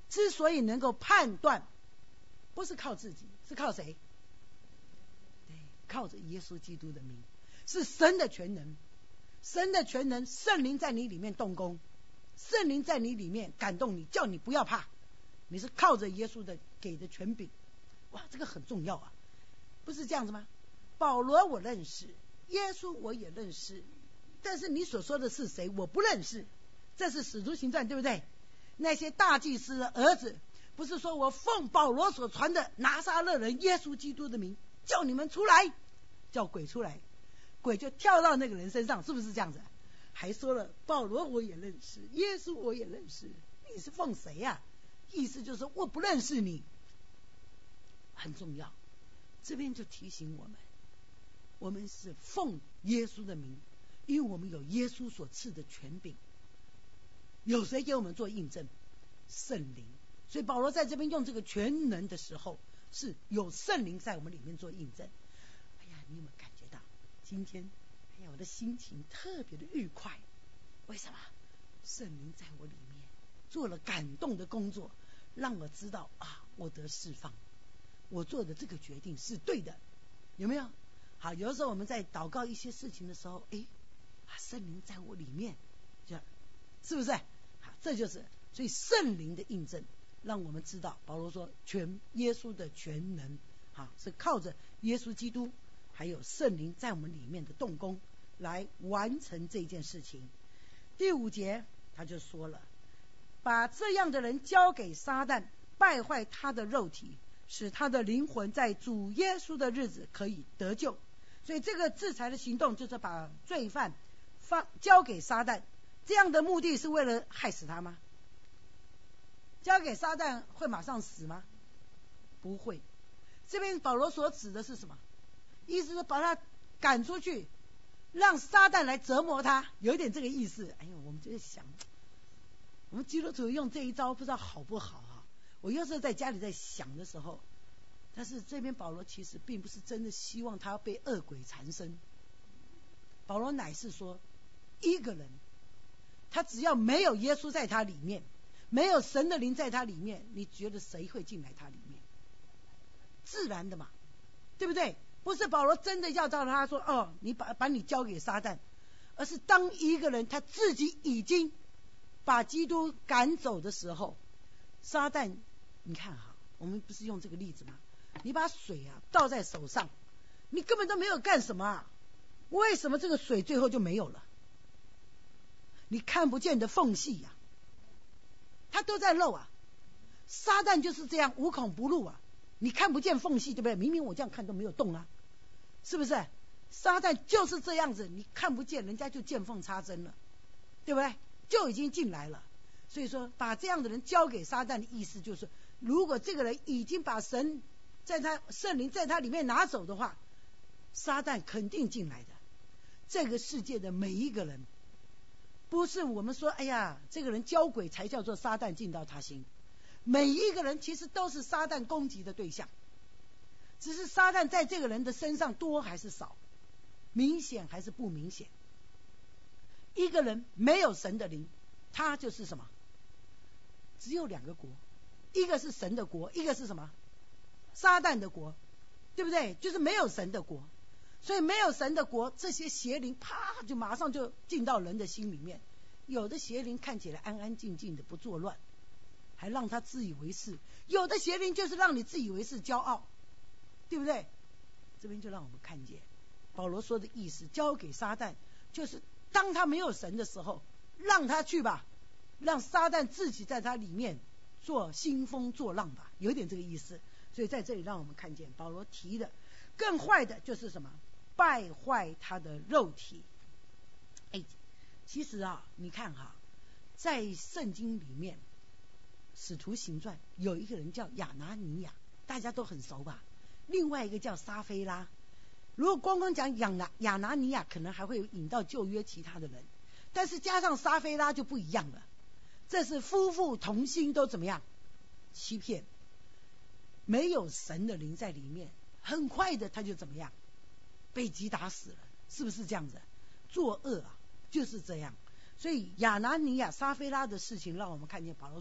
之所以能够判断，不是靠自己，是靠谁？对，靠着耶稣基督的名，是神的全能。神的全能，圣灵在你里面动工，圣灵在你里面感动你，叫你不要怕。你是靠着耶稣的给的权柄。哇，这个很重要啊，不是这样子吗？保罗我认识，耶稣我也认识，但是你所说的是谁，我不认识。这是使徒行传，对不对？那些大祭司的儿子，不是说我奉保罗所传的拿撒勒人耶稣基督的名，叫你们出来，叫鬼出来，鬼就跳到那个人身上，是不是这样子？还说了保罗我也认识，耶稣我也认识，你是奉谁呀？意思就是我不认识你。很重要，这边就提醒我们，我们是奉耶稣的名，因为我们有耶稣所赐的权柄。有谁给我们做印证？圣灵。所以保罗在这边用这个全能的时候，是有圣灵在我们里面做印证。哎呀，你有没有感觉到今天，哎呀，我的心情特别的愉快？为什么？圣灵在我里面做了感动的工作，让我知道啊，我得释放，我做的这个决定是对的。有没有？好，有的时候我们在祷告一些事情的时候，圣灵在我里面，是不是？好，这就是所以圣灵的印证，让我们知道保罗说耶稣的全能，好，是靠着耶稣基督还有圣灵在我们里面的动工来完成这件事情。第5节他就说了，把这样的人交给撒旦，败坏他的肉体，使他的灵魂在主耶稣的日子可以得救。所以这个制裁的行动就是把罪犯交给撒旦，这样的目的是为了害死他吗？交给撒旦会马上死吗？不会。这边保罗所指的是什么？意思是把他赶出去，让撒旦来折磨他，有一点这个意思。哎呦，我们就在想，我们基督徒用这一招不知道好不好啊？我有时候在家里在想的时候，但是这边保罗其实并不是真的希望他被恶鬼缠身。保罗乃是说，一个人他只要没有耶稣在他里面，没有神的灵在他里面，你觉得谁会进来他里面？自然的嘛，对不对？不是保罗真的要叫他说你把你交给撒旦，而是当一个人他自己已经把基督赶走的时候，撒旦，你看哈，我们不是用这个例子吗？你把水倒在手上，你根本都没有干什么为什么这个水最后就没有了？你看不见的缝隙它都在漏撒旦就是这样无孔不入你看不见缝隙，对不对？明明我这样看都没有动是不是？撒旦就是这样子，你看不见，人家就见缝插针了，对不对？就已经进来了。所以说把这样的人交给撒旦的意思就是，如果这个人已经把圣灵在他里面拿走的话，撒旦肯定进来的。这个世界的每一个人，不是我们说哎呀这个人交鬼才叫做撒旦进到他心，每一个人其实都是撒旦攻击的对象，只是撒旦在这个人的身上多还是少，明显还是不明显。一个人没有神的灵，他就是什么？只有2个国，一个是神的国，一个是什么？撒旦的国，对不对？就是没有神的国。所以没有神的国，这些邪灵啪就马上就进到人的心里面。有的邪灵看起来安安静静的不作乱，还让他自以为是；有的邪灵就是让你自以为是骄傲，对不对？这边就让我们看见保罗说的意思，交给撒旦就是当他没有神的时候，让他去吧，让撒旦自己在他里面做兴风作浪吧，有点这个意思。所以在这里让我们看见保罗提的更坏的就是什么？败坏他的肉体。其实你看在圣经里面使徒行传有一个人叫亚拿尼亚，大家都很熟吧？另外一个叫撒非拉。如果光光讲亚拿尼亚，可能还会引到旧约其他的人，但是加上撒非拉就不一样了。这是夫妇同心都怎么样？欺骗，没有神的灵在里面，很快的他就怎么样？被击打死了，是不是这样子？作恶就是这样。所以亚拿尼亚撒非拉的事情让我们看见保罗说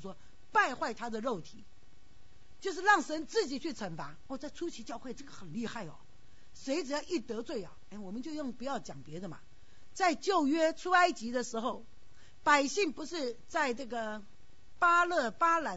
败坏他的肉体，就是让神自己去惩罚。在初期教会这个很厉害哦，谁只要一得罪啊，我们就用不要讲别的嘛，在旧约出埃及的时候，百姓不是在这个巴勒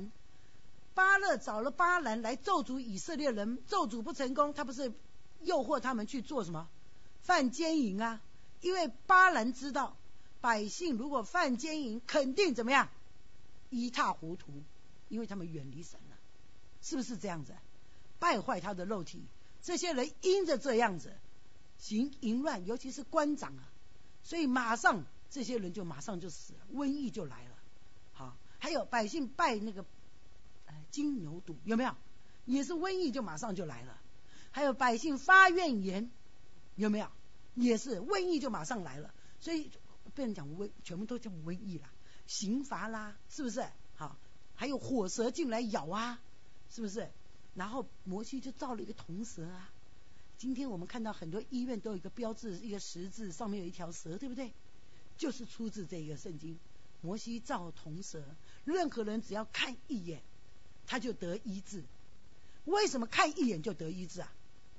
找了巴兰来咒诅以色列人，咒诅不成功，他不是诱惑他们去做什么？犯奸淫啊！因为巴兰知道百姓如果犯奸淫，肯定怎么样？一塌糊涂，因为他们远离神了，是不是这样子？败坏他的肉体，这些人因着这样子行淫乱，尤其是官长啊，所以马上这些人就马上就死了，瘟疫就来了。好，还有百姓拜那个金牛犊，有没有？也是瘟疫就马上就来了。还有百姓发怨言，有没有？也是瘟疫就马上来了。所以被人讲全部都叫瘟疫啦，刑罚啦，是不是？好，还有火蛇进来咬啊，是不是？然后摩西就造了一个铜蛇啊。今天我们看到很多医院都有一个标志，一个十字，上面有一条蛇，对不对？就是出自这个圣经。摩西造铜蛇，任何人只要看一眼，他就得医治。为什么看一眼就得医治啊？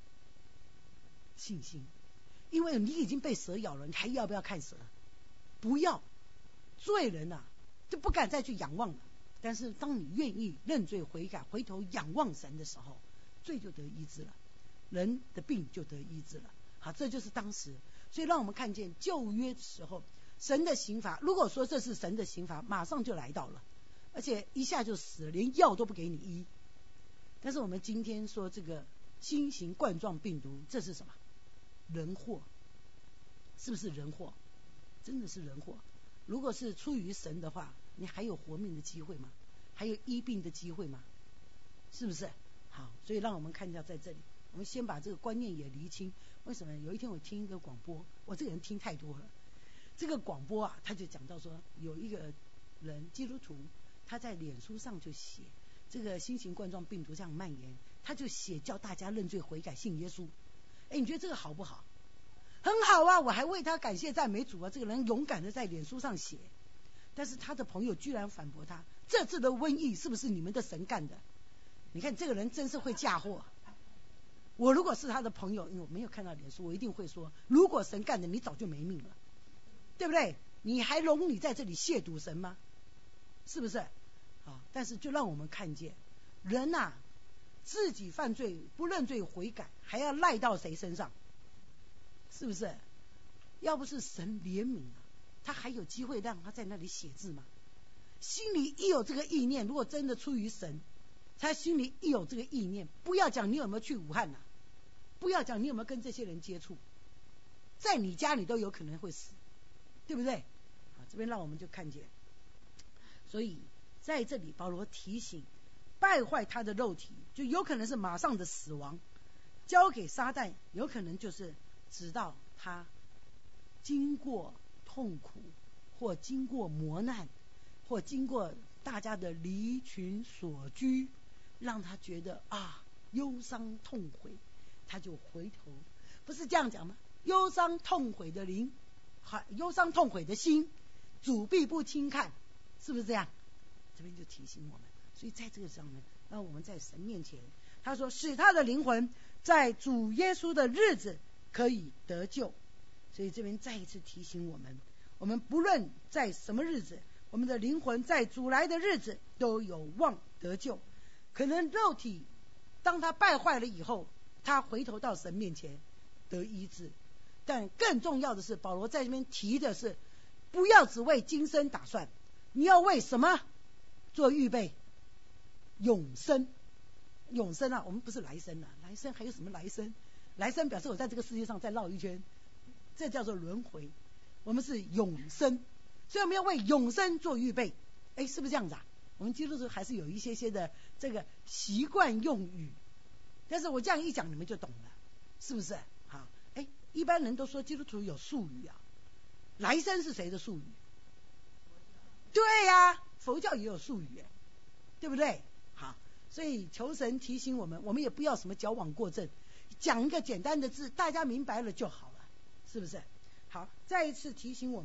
信心。因为你已经被蛇咬了，你还要不要看蛇？不要。罪人啊就不敢再去仰望了。但是当你愿意认罪悔改，回头仰望神的时候，罪就得医治了，人的病就得医治了。好，这就是当时。所以让我们看见旧约的时候，神的刑罚，如果说这是神的刑罚，马上就来到了，而且一下就死了，连药都不给你医。但是我们今天说这个新型冠状病毒，这是什么？人祸。是不是人祸？真的是人祸。如果是出于神的话，你还有活命的机会吗？还有医病的机会吗？是不是？好，所以让我们看一下在这里，我们先把这个观念也厘清。为什么？有一天我听一个广播，我这个人听太多了。这个广播啊，他就讲到说，有一个人基督徒，他在脸书上就写这个新型冠状病毒这样蔓延，他就写叫大家认罪悔改信耶稣。你觉得这个好不好？很好啊，我还为他感谢赞美主啊，这个人勇敢的在脸书上写。但是他的朋友居然反驳他，这次的瘟疫是不是你们的神干的？你看这个人真是会嫁祸。我如果是他的朋友，因为我没有看到脸书，我一定会说，如果神干的，你早就没命了，对不对？你还容你在这里亵渎神吗？是不是？啊，但是就让我们看见人啊，自己犯罪不认罪悔改，还要赖到谁身上？是不是？要不是神怜悯啊，他还有机会让他在那里写字吗？心里一有这个意念，如果真的出于神，他心里一有这个意念，不要讲你有没有去武汉啊，不要讲你有没有跟这些人接触，在你家里都有可能会死，对不对？好，这边让我们就看见。所以在这里保罗提醒，败坏他的肉体就有可能是马上的死亡，交给撒旦有可能就是直到他经过痛苦，或经过磨难，或经过大家的离群索居，让他觉得忧伤痛悔，他就回头。不是这样讲吗？忧伤痛悔的灵，忧伤痛悔的心，主必不轻看，是不是这样？这边就提醒我们。所以在这个上面，让我们在神面前，他说使他的灵魂在主耶稣的日子可以得救。所以这边再一次提醒我们，我们不论在什么日子，我们的灵魂在主来的日子都有望得救。可能肉体当他败坏了以后，他回头到神面前得医治，但更重要的是，保罗在这边提的是，不要只为今生打算，你要为什么做预备？永生。永生啊，我们不是来生啊，来生还有什么来生？来生表示我在这个世界上再绕一圈，这叫做轮回。我们是永生，所以我们要为永生做预备。是不是这样子啊？我们基督徒还是有一些的这个习惯用语，但是我这样一讲你们就懂了，是不是？好，一般人都说基督徒有术语啊，来生是谁的术语？对呀，佛教也有术语，对不对？好，所以求神提醒我们，我们也不要什么矫枉过正，讲一个简单的字，大家明白了就好了，是不是？好，再一次提醒我们，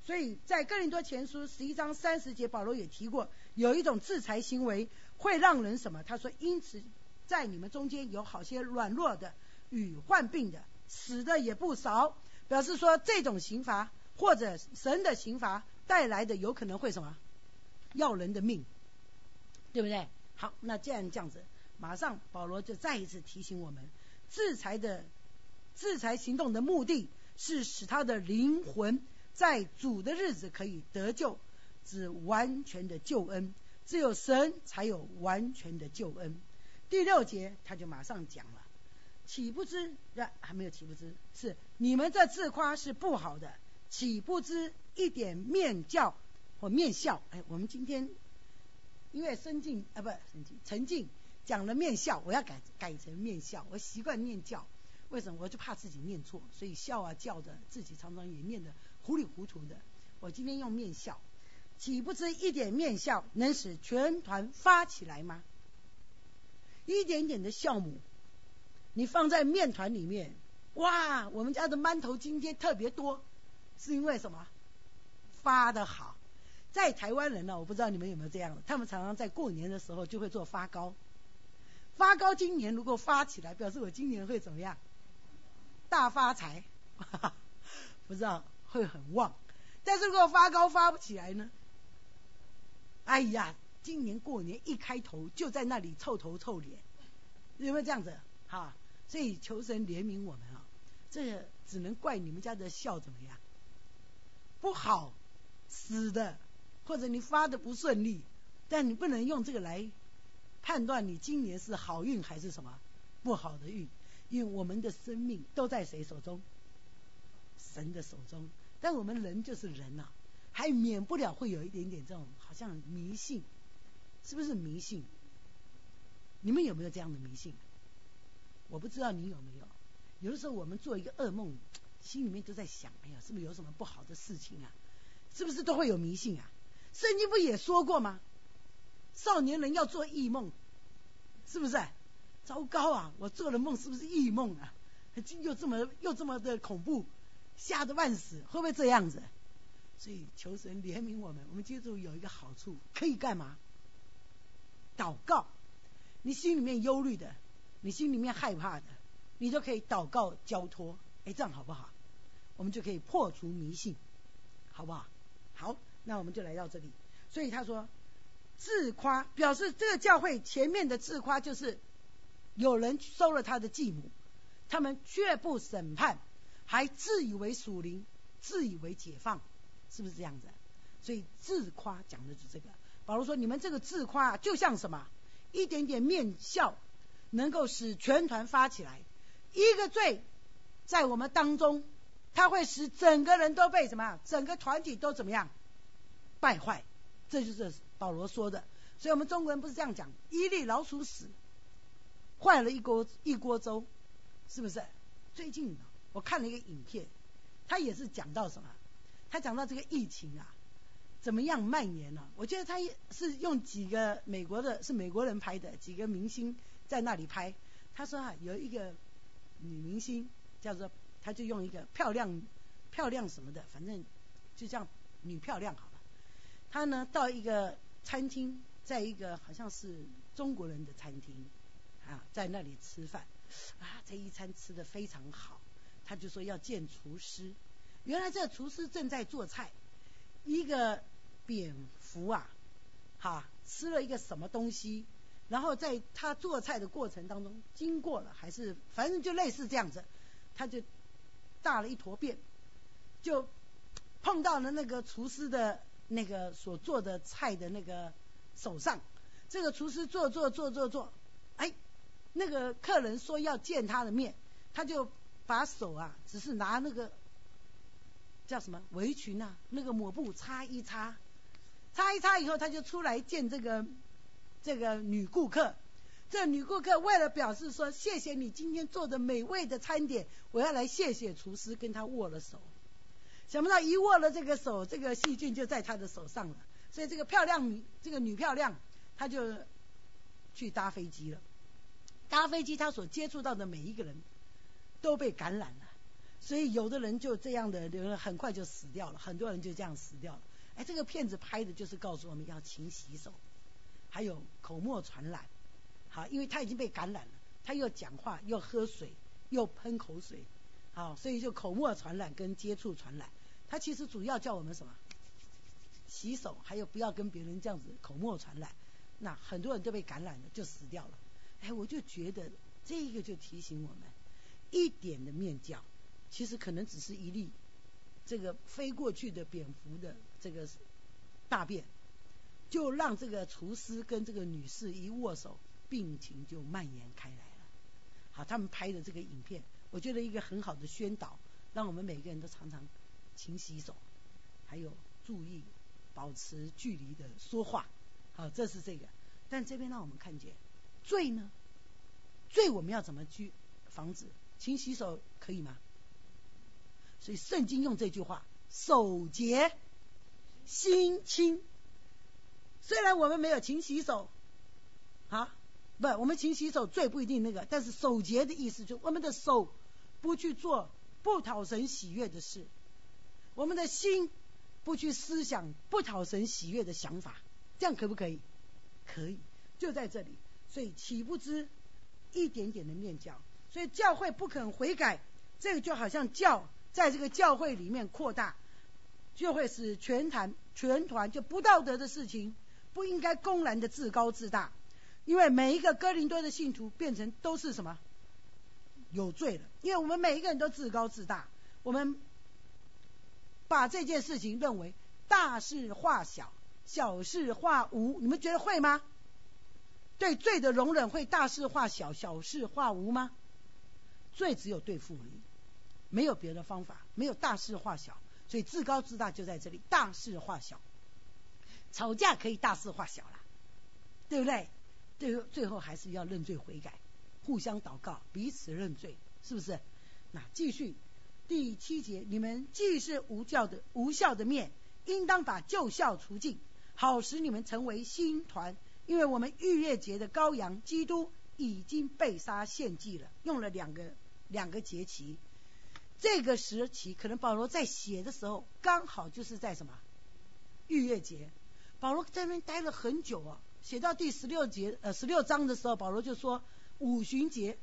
所以在哥林多前书11章30节，保罗也提过，有一种制裁行为会让人什么？他说，因此在你们中间有好些软弱的与患病的，死的也不少。表示说这种刑罚或者神的刑罚带来的有可能会什么？要人的命，对不对？好，那既然这样子，马上保罗就再一次提醒我们，制裁行动的目的是使他的灵魂在主的日子可以得救，指完全的救恩，只有神才有完全的救恩。第6节他就马上讲了，岂不知还没有岂不知，是你们这自夸是不好的，岂不知一点面教或面笑。我们今天因为陈静讲了面笑，我要改成面笑，我习惯念教，为什么？我就怕自己念错，所以笑啊叫的自己常常也念得糊里糊涂的，我今天用面笑。岂不知一点面笑能使全团发起来吗？一点点的酵母你放在面团里面，哇，我们家的馒头今天特别多，是因为什么？发得好。在台湾人呢，我不知道你们有没有这样的，他们常常在过年的时候就会做发糕。发糕今年如果发起来，表示我今年会怎么样？大发财不知道会很旺。但是如果发糕发不起来呢？哎呀，今年过年一开头就在那里臭头臭脸，有没有这样子？所以求神怜悯我们啊！这个只能怪你们家的笑怎么样？不好，死的，或者你发的不顺利，但你不能用这个来判断你今年是好运还是什么不好的运，因为我们的生命都在谁手中？神的手中。但我们人就是人啊，还免不了会有一点点这种好像迷信，是不是迷信？你们有没有这样的迷信？我不知道你有没有。有的时候我们做一个噩梦，心里面都在想，哎呀，是不是有什么不好的事情啊？是不是都会有迷信啊？圣经不也说过吗？少年人要做异梦，是不是？糟糕啊，我做的梦是不是异梦啊？又这么的恐怖，吓得半死，会不会这样子？所以求神怜悯我们。我们基督徒有一个好处，可以干嘛？祷告。你心里面忧虑的，你心里面害怕的，你都可以祷告交托。这样好不好？我们就可以破除迷信，好不好？好，那我们就来到这里。所以他说自夸，表示这个教会前面的自夸就是有人收了他的继母，他们却不审判，还自以为属灵，自以为解放，是不是这样子？所以自夸讲的是这个。保罗说你们这个自夸就像什么？一点点面笑能够使全团发起来。一个罪在我们当中，它会使整个人都被什么样？整个团体都怎么样？败坏。这就是保罗说的。所以我们中国人不是这样讲，一粒老鼠屎坏了一锅粥，是不是？最近我看了一个影片，他也是讲到什么？他讲到这个疫情啊怎么样蔓延呢？我觉得他是用几个美国人拍的，几个明星在那里拍。他说有一个女明星叫做，他就用一个漂亮什么的，反正就这样女漂亮好了。他呢到一个餐厅，在一个好像是中国人的餐厅在那里吃饭这一餐吃得非常好。他就说要见厨师，原来这个厨师正在做菜，一个蝙蝠吃了一个什么东西，然后在他做菜的过程当中经过了，还是反正就类似这样子，他就大了一坨便，就碰到了那个厨师的那个所做的菜的那个手上。这个厨师做，那个客人说要见他的面，他就把手只是拿那个叫什么围裙那个抹布擦一擦以后，他就出来见这个女顾客。这女顾客为了表示说谢谢你今天做的美味的餐点，我要来谢谢厨师，跟他握了手。想不到一握了这个手，这个细菌就在他的手上了。所以这个女漂亮她就去搭飞机了。搭飞机她所接触到的每一个人都被感染了。 所以有的人就这样的人很快就死掉了，很多人就这样死掉了。这个片子拍的就是告诉我们要勤洗手，还有口沫传染。好，因为他已经被感染了，他又讲话又喝水又喷口水，好，所以就口沫传染跟接触传染。他其实主要叫我们什么？洗手，还有不要跟别人这样子口沫传染。那很多人都被感染了，就死掉了。我就觉得这个就提醒我们，一点的面酵，其实可能只是一粒这个飞过去的蝙蝠的这个大便，就让这个厨师跟这个女士一握手，病情就蔓延开来了。好，他们拍的这个影片，我觉得一个很好的宣导，让我们每个人都常常勤洗手，还有注意保持距离的说话。好，这是这个。但这边让我们看见罪呢？罪我们要怎么去防止？勤洗手可以吗？所以圣经用这句话：手洁心清。虽然我们没有勤洗手，我们勤洗手罪不一定那个，但是手洁的意思就是我们的手不去做不讨神喜悦的事，我们的心不去思想不讨神喜悦的想法，这样可不可以？可以，就在这里。所以岂不知一点点的面酵，所以教会不肯悔改，这个就好像教在这个教会里面扩大，就会使全团就不道德的事情，不应该公然的自高自大。因为每一个哥林多的信徒变成都是什么？有罪的。因为我们每一个人都自高自大，我们把这件事情认为大事化小，小事化无。你们觉得会吗？对罪的容忍会大事化小，小事化无吗？罪只有对付而已，没有别的方法，没有大事化小。所以自高自大就在这里，大事化小。吵架可以大事化小啦，对不对？最后还是要认罪悔改，互相祷告，彼此认罪，是不是？那继续第7节，你们既是无效的面，应当把旧酵除尽，好使你们成为新团。因为我们逾越节的羔羊基督已经被杀献祭了，用了两个节期。这个时期可能保罗在写的时候刚好就是在什么逾越节。保罗在那边待了很久啊，写到第16章的时候，保罗就说五旬节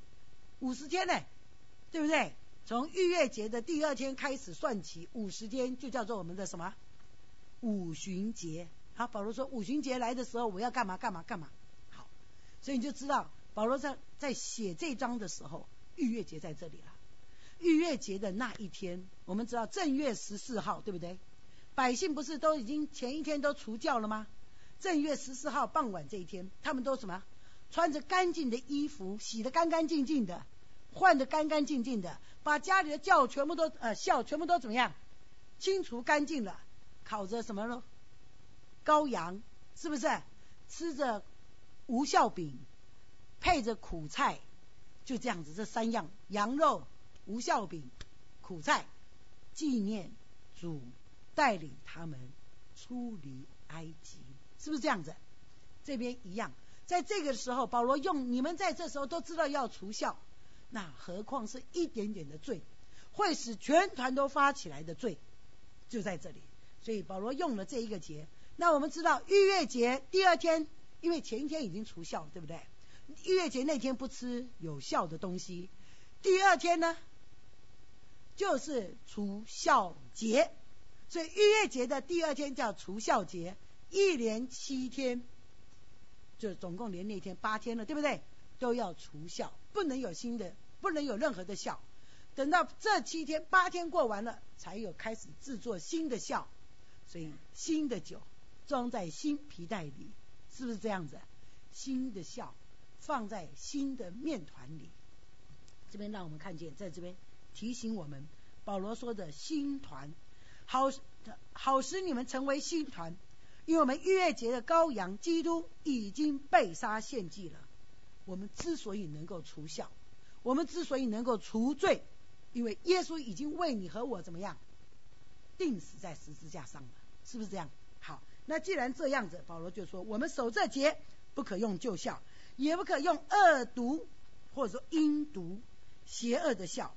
50天呢，对不对？从逾越节的第2天开始算起50天，就叫做我们的什么五旬节。好，保罗说五旬节来的时候我要干嘛干嘛干嘛。好，所以你就知道保罗在写这章的时候，逾越节在这里了。逾越节的那一天，我们知道正月14号，对不对？百姓不是都已经前一天都除酵了吗？正月14号傍晚这一天，他们都什么？穿着干净的衣服，洗得干干净净的，换得干干净净的，把家里的酵全部都怎么样？清除干净了，烤着什么呢？羔羊，是不是？吃着无酵饼，配着苦菜，就这样子，这3样：羊肉、无酵饼、苦菜，纪念主带领他们出离埃及，是不是这样子？这边一样，在这个时候保罗用你们在这时候都知道要除酵，那何况是一点点的罪，会使全团都发起来的罪，就在这里。所以保罗用了这一个节。那我们知道逾越节第2天，因为前一天已经除酵了，对不对？逾越节那天不吃有酵的东西，第2天呢就是除酵节。所以逾越节的第2天叫除酵节，一连7天，就总共连那天8天了，对不对？都要除酵，不能有任何的酵。等到这7天8天过完了，才有开始制作新的酵。所以新的酒装在新皮袋里，是不是这样子？新的酵放在新的面团里。这边让我们看见，在这边提醒我们，保罗说的新团，好使你们成为新团。因为我们逾越节的羔羊基督已经被杀献祭了。我们之所以能够除酵，我们之所以能够除罪，因为耶稣已经为你和我怎么样钉死在十字架上了，是不是这样？好，那既然这样子，保罗就说我们守这节不可用旧酵，也不可用恶毒或者说阴毒邪恶的酵，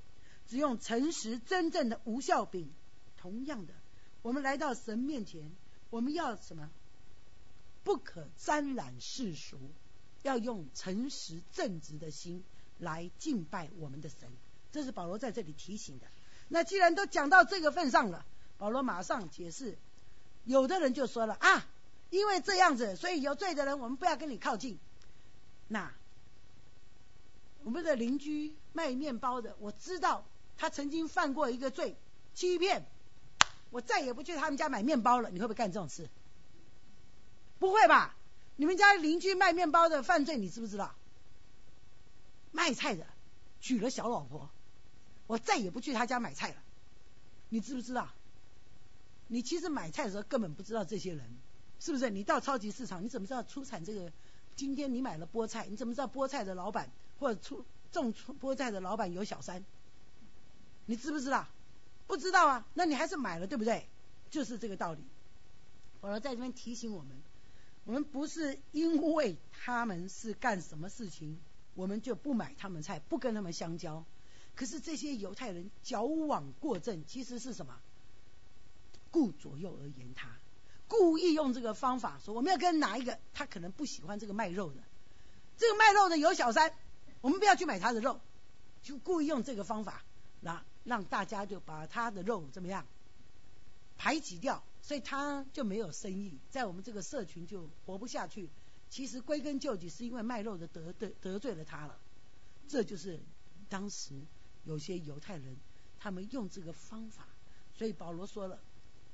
只用诚实真正的无酵饼。同样的，我们来到神面前，我们要什么？不可沾染世俗，要用诚实正直的心来敬拜我们的神。这是保罗在这里提醒的。那既然都讲到这个份上了，保罗马上解释。有的人就说了啊，因为这样子，所以有罪的人我们不要跟你靠近。那我们的邻居卖面包的，我知道他曾经犯过一个罪，欺骗，我再也不去他们家买面包了。你会不会干这种事？不会吧？你们家邻居卖面包的犯罪，你知不知道？卖菜的娶了小老婆，我再也不去他家买菜了。你知不知道？你其实买菜的时候根本不知道这些人，是不是？你到超级市场，你怎么知道出产这个？今天你买了菠菜，你怎么知道菠菜的老板或者种菠菜的老板有小三？你知不知道？不知道啊，那你还是买了，对不对？就是这个道理。保罗在这边提醒我们，我们不是因为他们是干什么事情，我们就不买他们菜，不跟他们相交。可是这些犹太人矫枉过正，其实是什么？顾左右而言他，故意用这个方法说我们要跟哪一个，他可能不喜欢这个卖肉的，这个卖肉的有小三，我们不要去买他的肉，就故意用这个方法让大家就把他的肉怎么样排挤掉，所以他就没有生意，在我们这个社群就活不下去。其实归根究底是因为卖肉的得罪了他了。这就是当时有些犹太人他们用这个方法，所以保罗说了，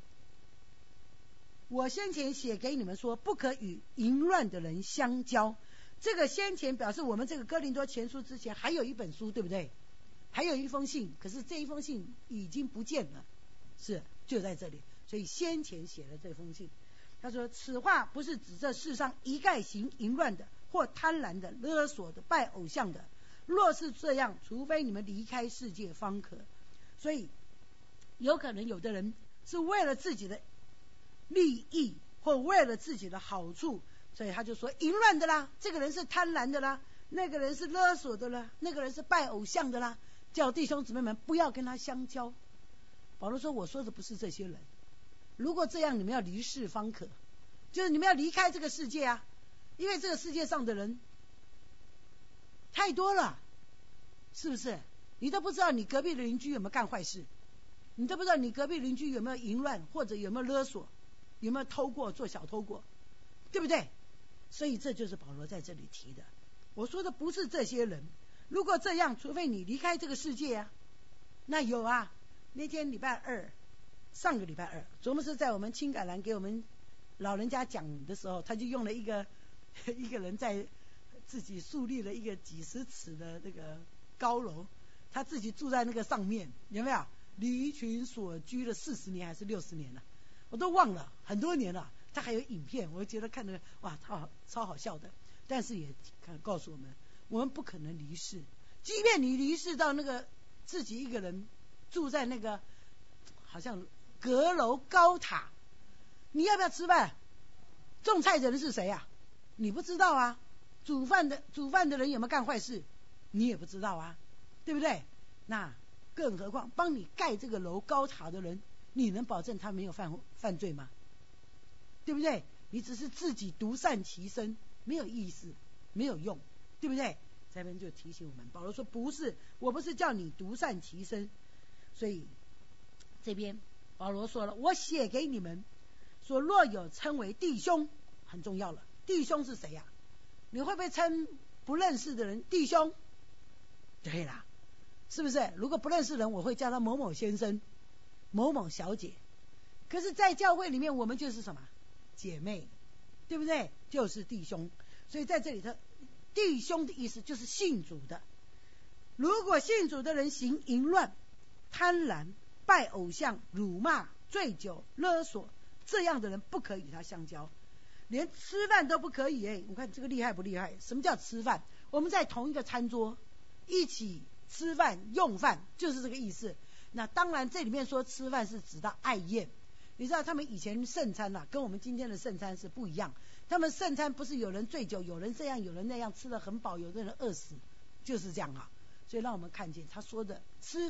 我先前写给你们说，不可与淫乱的人相交。这个先前表示我们这个哥林多前书之前还有一本书，对不对？还有一封信，可是这一封信已经不见了，是就在这里。所以先前写了这封信，他说此话不是指这世上一概行淫乱的，或贪婪的、勒索的、拜偶像的。若是这样，除非你们离开世界方可。所以有可能有的人是为了自己的利益或为了自己的好处，所以他就说淫乱的啦，这个人是贪婪的啦，那个人是勒索的啦，那个人是拜偶像的啦，叫弟兄姊妹们不要跟他相交。保罗说，我说的不是这些人，如果这样你们要离世方可，就是你们要离开这个世界啊，因为这个世界上的人太多了，是不是？你都不知道你隔壁的邻居有没有干坏事，你都不知道你隔壁邻居有没有淫乱，或者有没有勒索，有没有偷过，做小偷过，对不对？所以这就是保罗在这里提的。我说的不是这些人，如果这样，除非你离开这个世界啊。那有啊，那天礼拜二，上个礼拜二，卓牧师在我们青橄榄给我们老人家讲的时候，他就用了一个人在自己树立了一个几十尺的那个高楼，他自己住在那个上面，有没有？离群所居了40年还是60年了，我都忘了，很多年了。他还有影片，我觉得看着哇，超好笑的。但是也告诉我们，我们不可能离世，即便你离世到那个自己一个人住在那个好像阁楼高塔，你要不要吃饭？种菜的人是谁啊？你不知道啊。煮饭的人有没有干坏事？你也不知道啊，对不对？那更何况帮你盖这个楼高塔的人，你能保证他没有犯罪吗？对不对？你只是自己独善其身，没有意思，没有用，对不对？这边就提醒我们，保罗说不是，我不是叫你独善其身。所以这边保罗说了，我写给你们说，若有称为弟兄，很重要了，弟兄是谁呀？你会不会称不认识的人弟兄？对啦，是不是？如果不认识人，我会叫他某某先生、某某小姐。可是在教会里面，我们就是什么？姐妹，对不对？就是弟兄。所以在这里头，弟兄的意思就是信主的。如果信主的人行淫乱、贪婪、拜偶像、辱骂、醉酒、勒索，这样的人不可以与他相交，连吃饭都不可以。你看这个厉害不厉害？什么叫吃饭？我们在同一个餐桌一起吃饭用饭，就是这个意思。那当然这里面说吃饭是指到爱宴。你知道他们以前圣餐跟我们今天的圣餐是不一样。他们圣餐不是有人醉酒，有人这样有人那样，吃得很饱，有的人饿死，就是这样啊。所以让我们看见他说的吃饭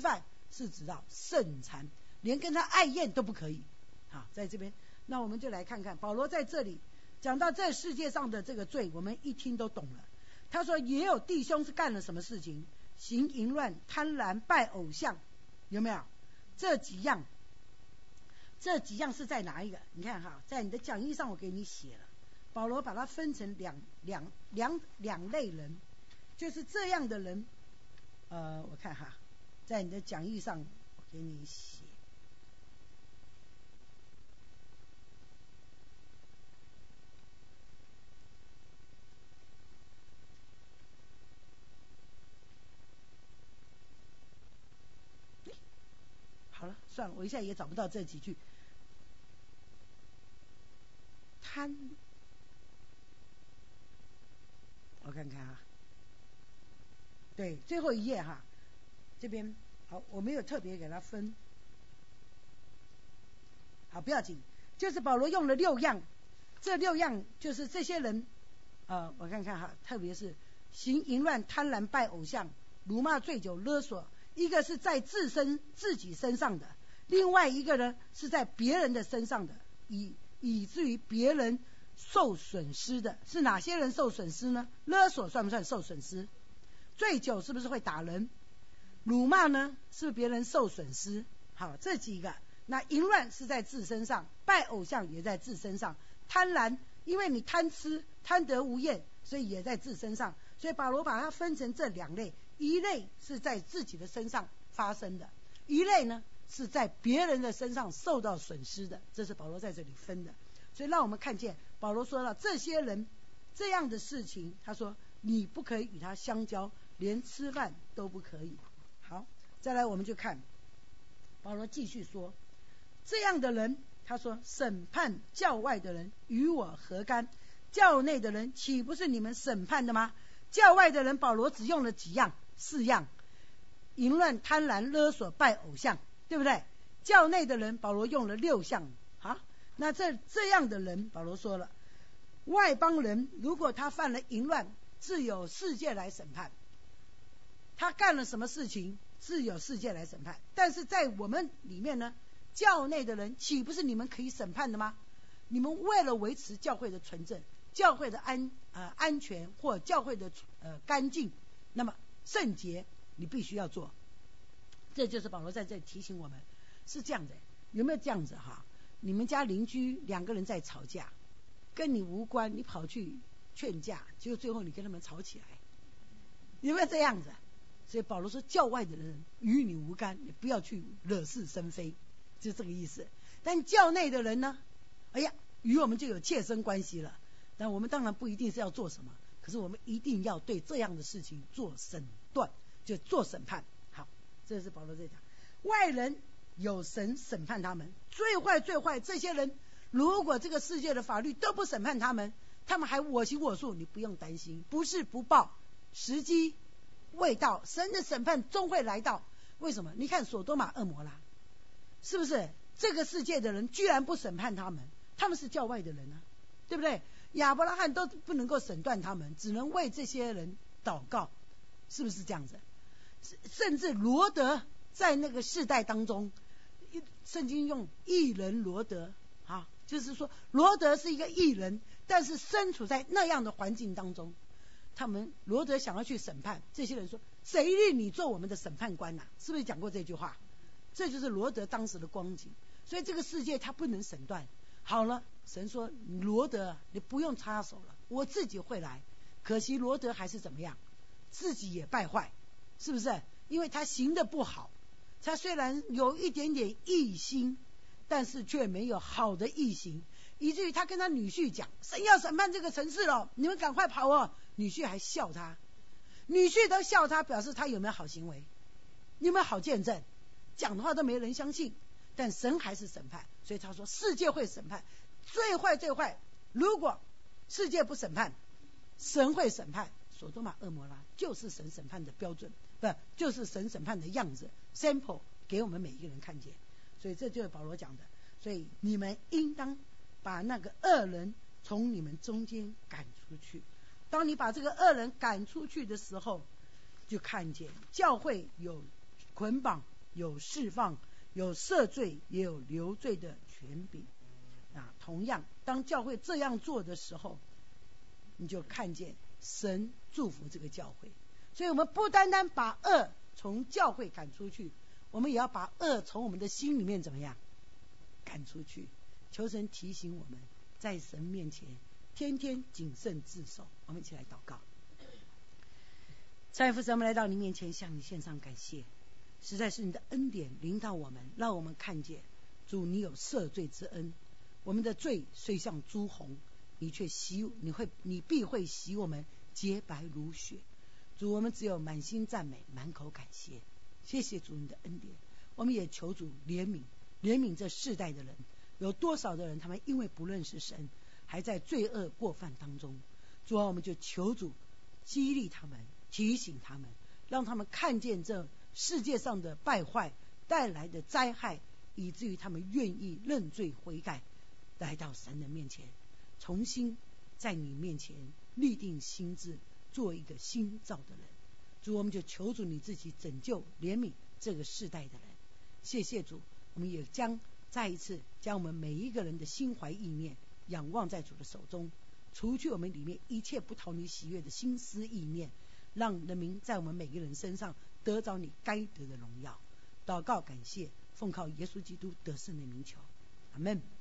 是指到圣残，连跟他爱宴都不可以。好，在这边，那我们就来看看保罗在这里讲到这世界上的这个罪，我们一听都懂了。他说也有弟兄是干了什么事情，行淫乱、贪婪、拜偶像，有没有？这几样是在哪一个？你看哈，在你的讲义上我给你写了，保罗把它分成两类人，就是这样的人。我看哈，在你的讲义上我给你写。好了，算了，我一下也找不到这几句。我看看啊，对，最后一页哈，这边好，我没有特别给他分。好，不要紧，就是保罗用了6样，这6样就是这些人，我看看哈，特别是行淫乱、贪婪、拜偶像、辱骂、醉酒、勒索。一个是在自己身上的，另外一个呢是在别人的身上的，以至于别人受损失的。是哪些人受损失呢？勒索算不算受损失？醉酒是不是会打人？辱骂呢是不是别人受损失？好，这几个。那淫乱是在自身上，拜偶像也在自身上，贪婪因为你贪吃贪得无厌，所以也在自身上。所以保罗把它分成这2类，一类是在自己的身上发生的，一类呢是在别人的身上受到损失的，这是保罗在这里分的。所以让我们看见保罗说到这些人这样的事情，他说你不可以与他相交，连吃饭都不可以。好，再来我们就看保罗继续说，这样的人，他说审判教外的人与我何干？教内的人岂不是你们审判的吗？教外的人保罗只用了几样？4样，淫乱、贪婪、勒索、拜偶像，对不对？教内的人保罗用了6项。好，那这样的人保罗说了，外邦人如果他犯了淫乱，是由世界来审判，他干了什么事情是由世界来审判，但是在我们里面呢，教内的人岂不是你们可以审判的吗？你们为了维持教会的纯正、教会的安全或教会的干净，那么圣洁你必须要做。这就是保罗在这里提醒我们，是这样的。有没有这样子哈？你们家邻居2个人在吵架，跟你无关，你跑去劝架，结果最后你跟他们吵起来，有没有这样子？所以保罗说教外的人与你无干，你不要去惹是生非，就这个意思。但教内的人呢，哎呀，与我们就有切身关系了。但我们当然不一定是要做什么，可是我们一定要对这样的事情做审断，就做审判。好，这是保罗在讲，外人有神审判他们，最坏这些人，如果这个世界的法律都不审判他们，他们还我行我素，你不用担心，不是不报，时机未到，神的审判终会来到。为什么？你看索多玛、蛾摩拉，是不是这个世界的人居然不审判他们？他们是教外的人啊，对不对？亚伯拉罕都不能够审断他们，只能为这些人祷告，是不是这样子？甚至罗德在那个世代当中，圣经用义人罗德啊，就是说罗德是一个义人，但是身处在那样的环境当中，罗德想要去审判这些人，说谁令你做我们的审判官啊？是不是讲过这句话？这就是罗德当时的光景。所以这个世界他不能审断。好了，神说罗德你不用插手了，我自己会来。可惜罗德还是怎么样，自己也败坏，是不是？因为他行得不好，他虽然有一点点义心，但是却没有好的义行，以至于他跟他女婿讲，神要审判这个城市了，你们赶快跑哦。女婿还笑他，女婿都笑他，表示他有没有好行为，有没有好见证，讲的话都没人相信。但神还是审判，所以他说世界会审判，最坏，如果世界不审判，神会审判。索多玛、蛾摩拉就是神审判的标准，不就是神审判的样子 sample 给我们每一个人看见。所以这就是保罗讲的，所以你们应当把那个恶人从你们中间赶出去。当你把这个恶人赶出去的时候，就看见教会有捆绑， 有释放，有赦罪，也有留罪的权柄。同样当教会这样做的时候，你就看见神祝福这个教会。所以我们不单单把恶从教会赶出去，我们也要把恶从我们的心里面怎么样赶出去。求神提醒我们，在神面前天天谨慎自守。我们一起来祷告。在父神，我们来到你面前，向你献上感谢，实在是你的恩典临到我们，让我们看见主你有赦罪之恩。我们的罪虽像朱红，你却你必会洗我们洁白如雪。主，我们只有满心赞美，满口感谢。谢谢主你的恩典。我们也求主怜悯这世代的人。有多少的人他们因为不认识神，还在罪恶过犯当中。主啊，我们就求主激励他们，提醒他们，让他们看见这世界上的败坏带来的灾害，以至于他们愿意认罪悔改，来到神的面前，重新在你面前立定心志，做一个新造的人。主，我们就求主你自己拯救怜悯这个世代的人。谢谢主，我们也再一次将我们每一个人的心怀意念仰望在主的手中，除去我们里面一切不讨你喜悦的心思意念，让人民在我们每个人身上得着你该得的荣耀。祷告感谢，奉靠耶稣基督得胜的名求，阿们。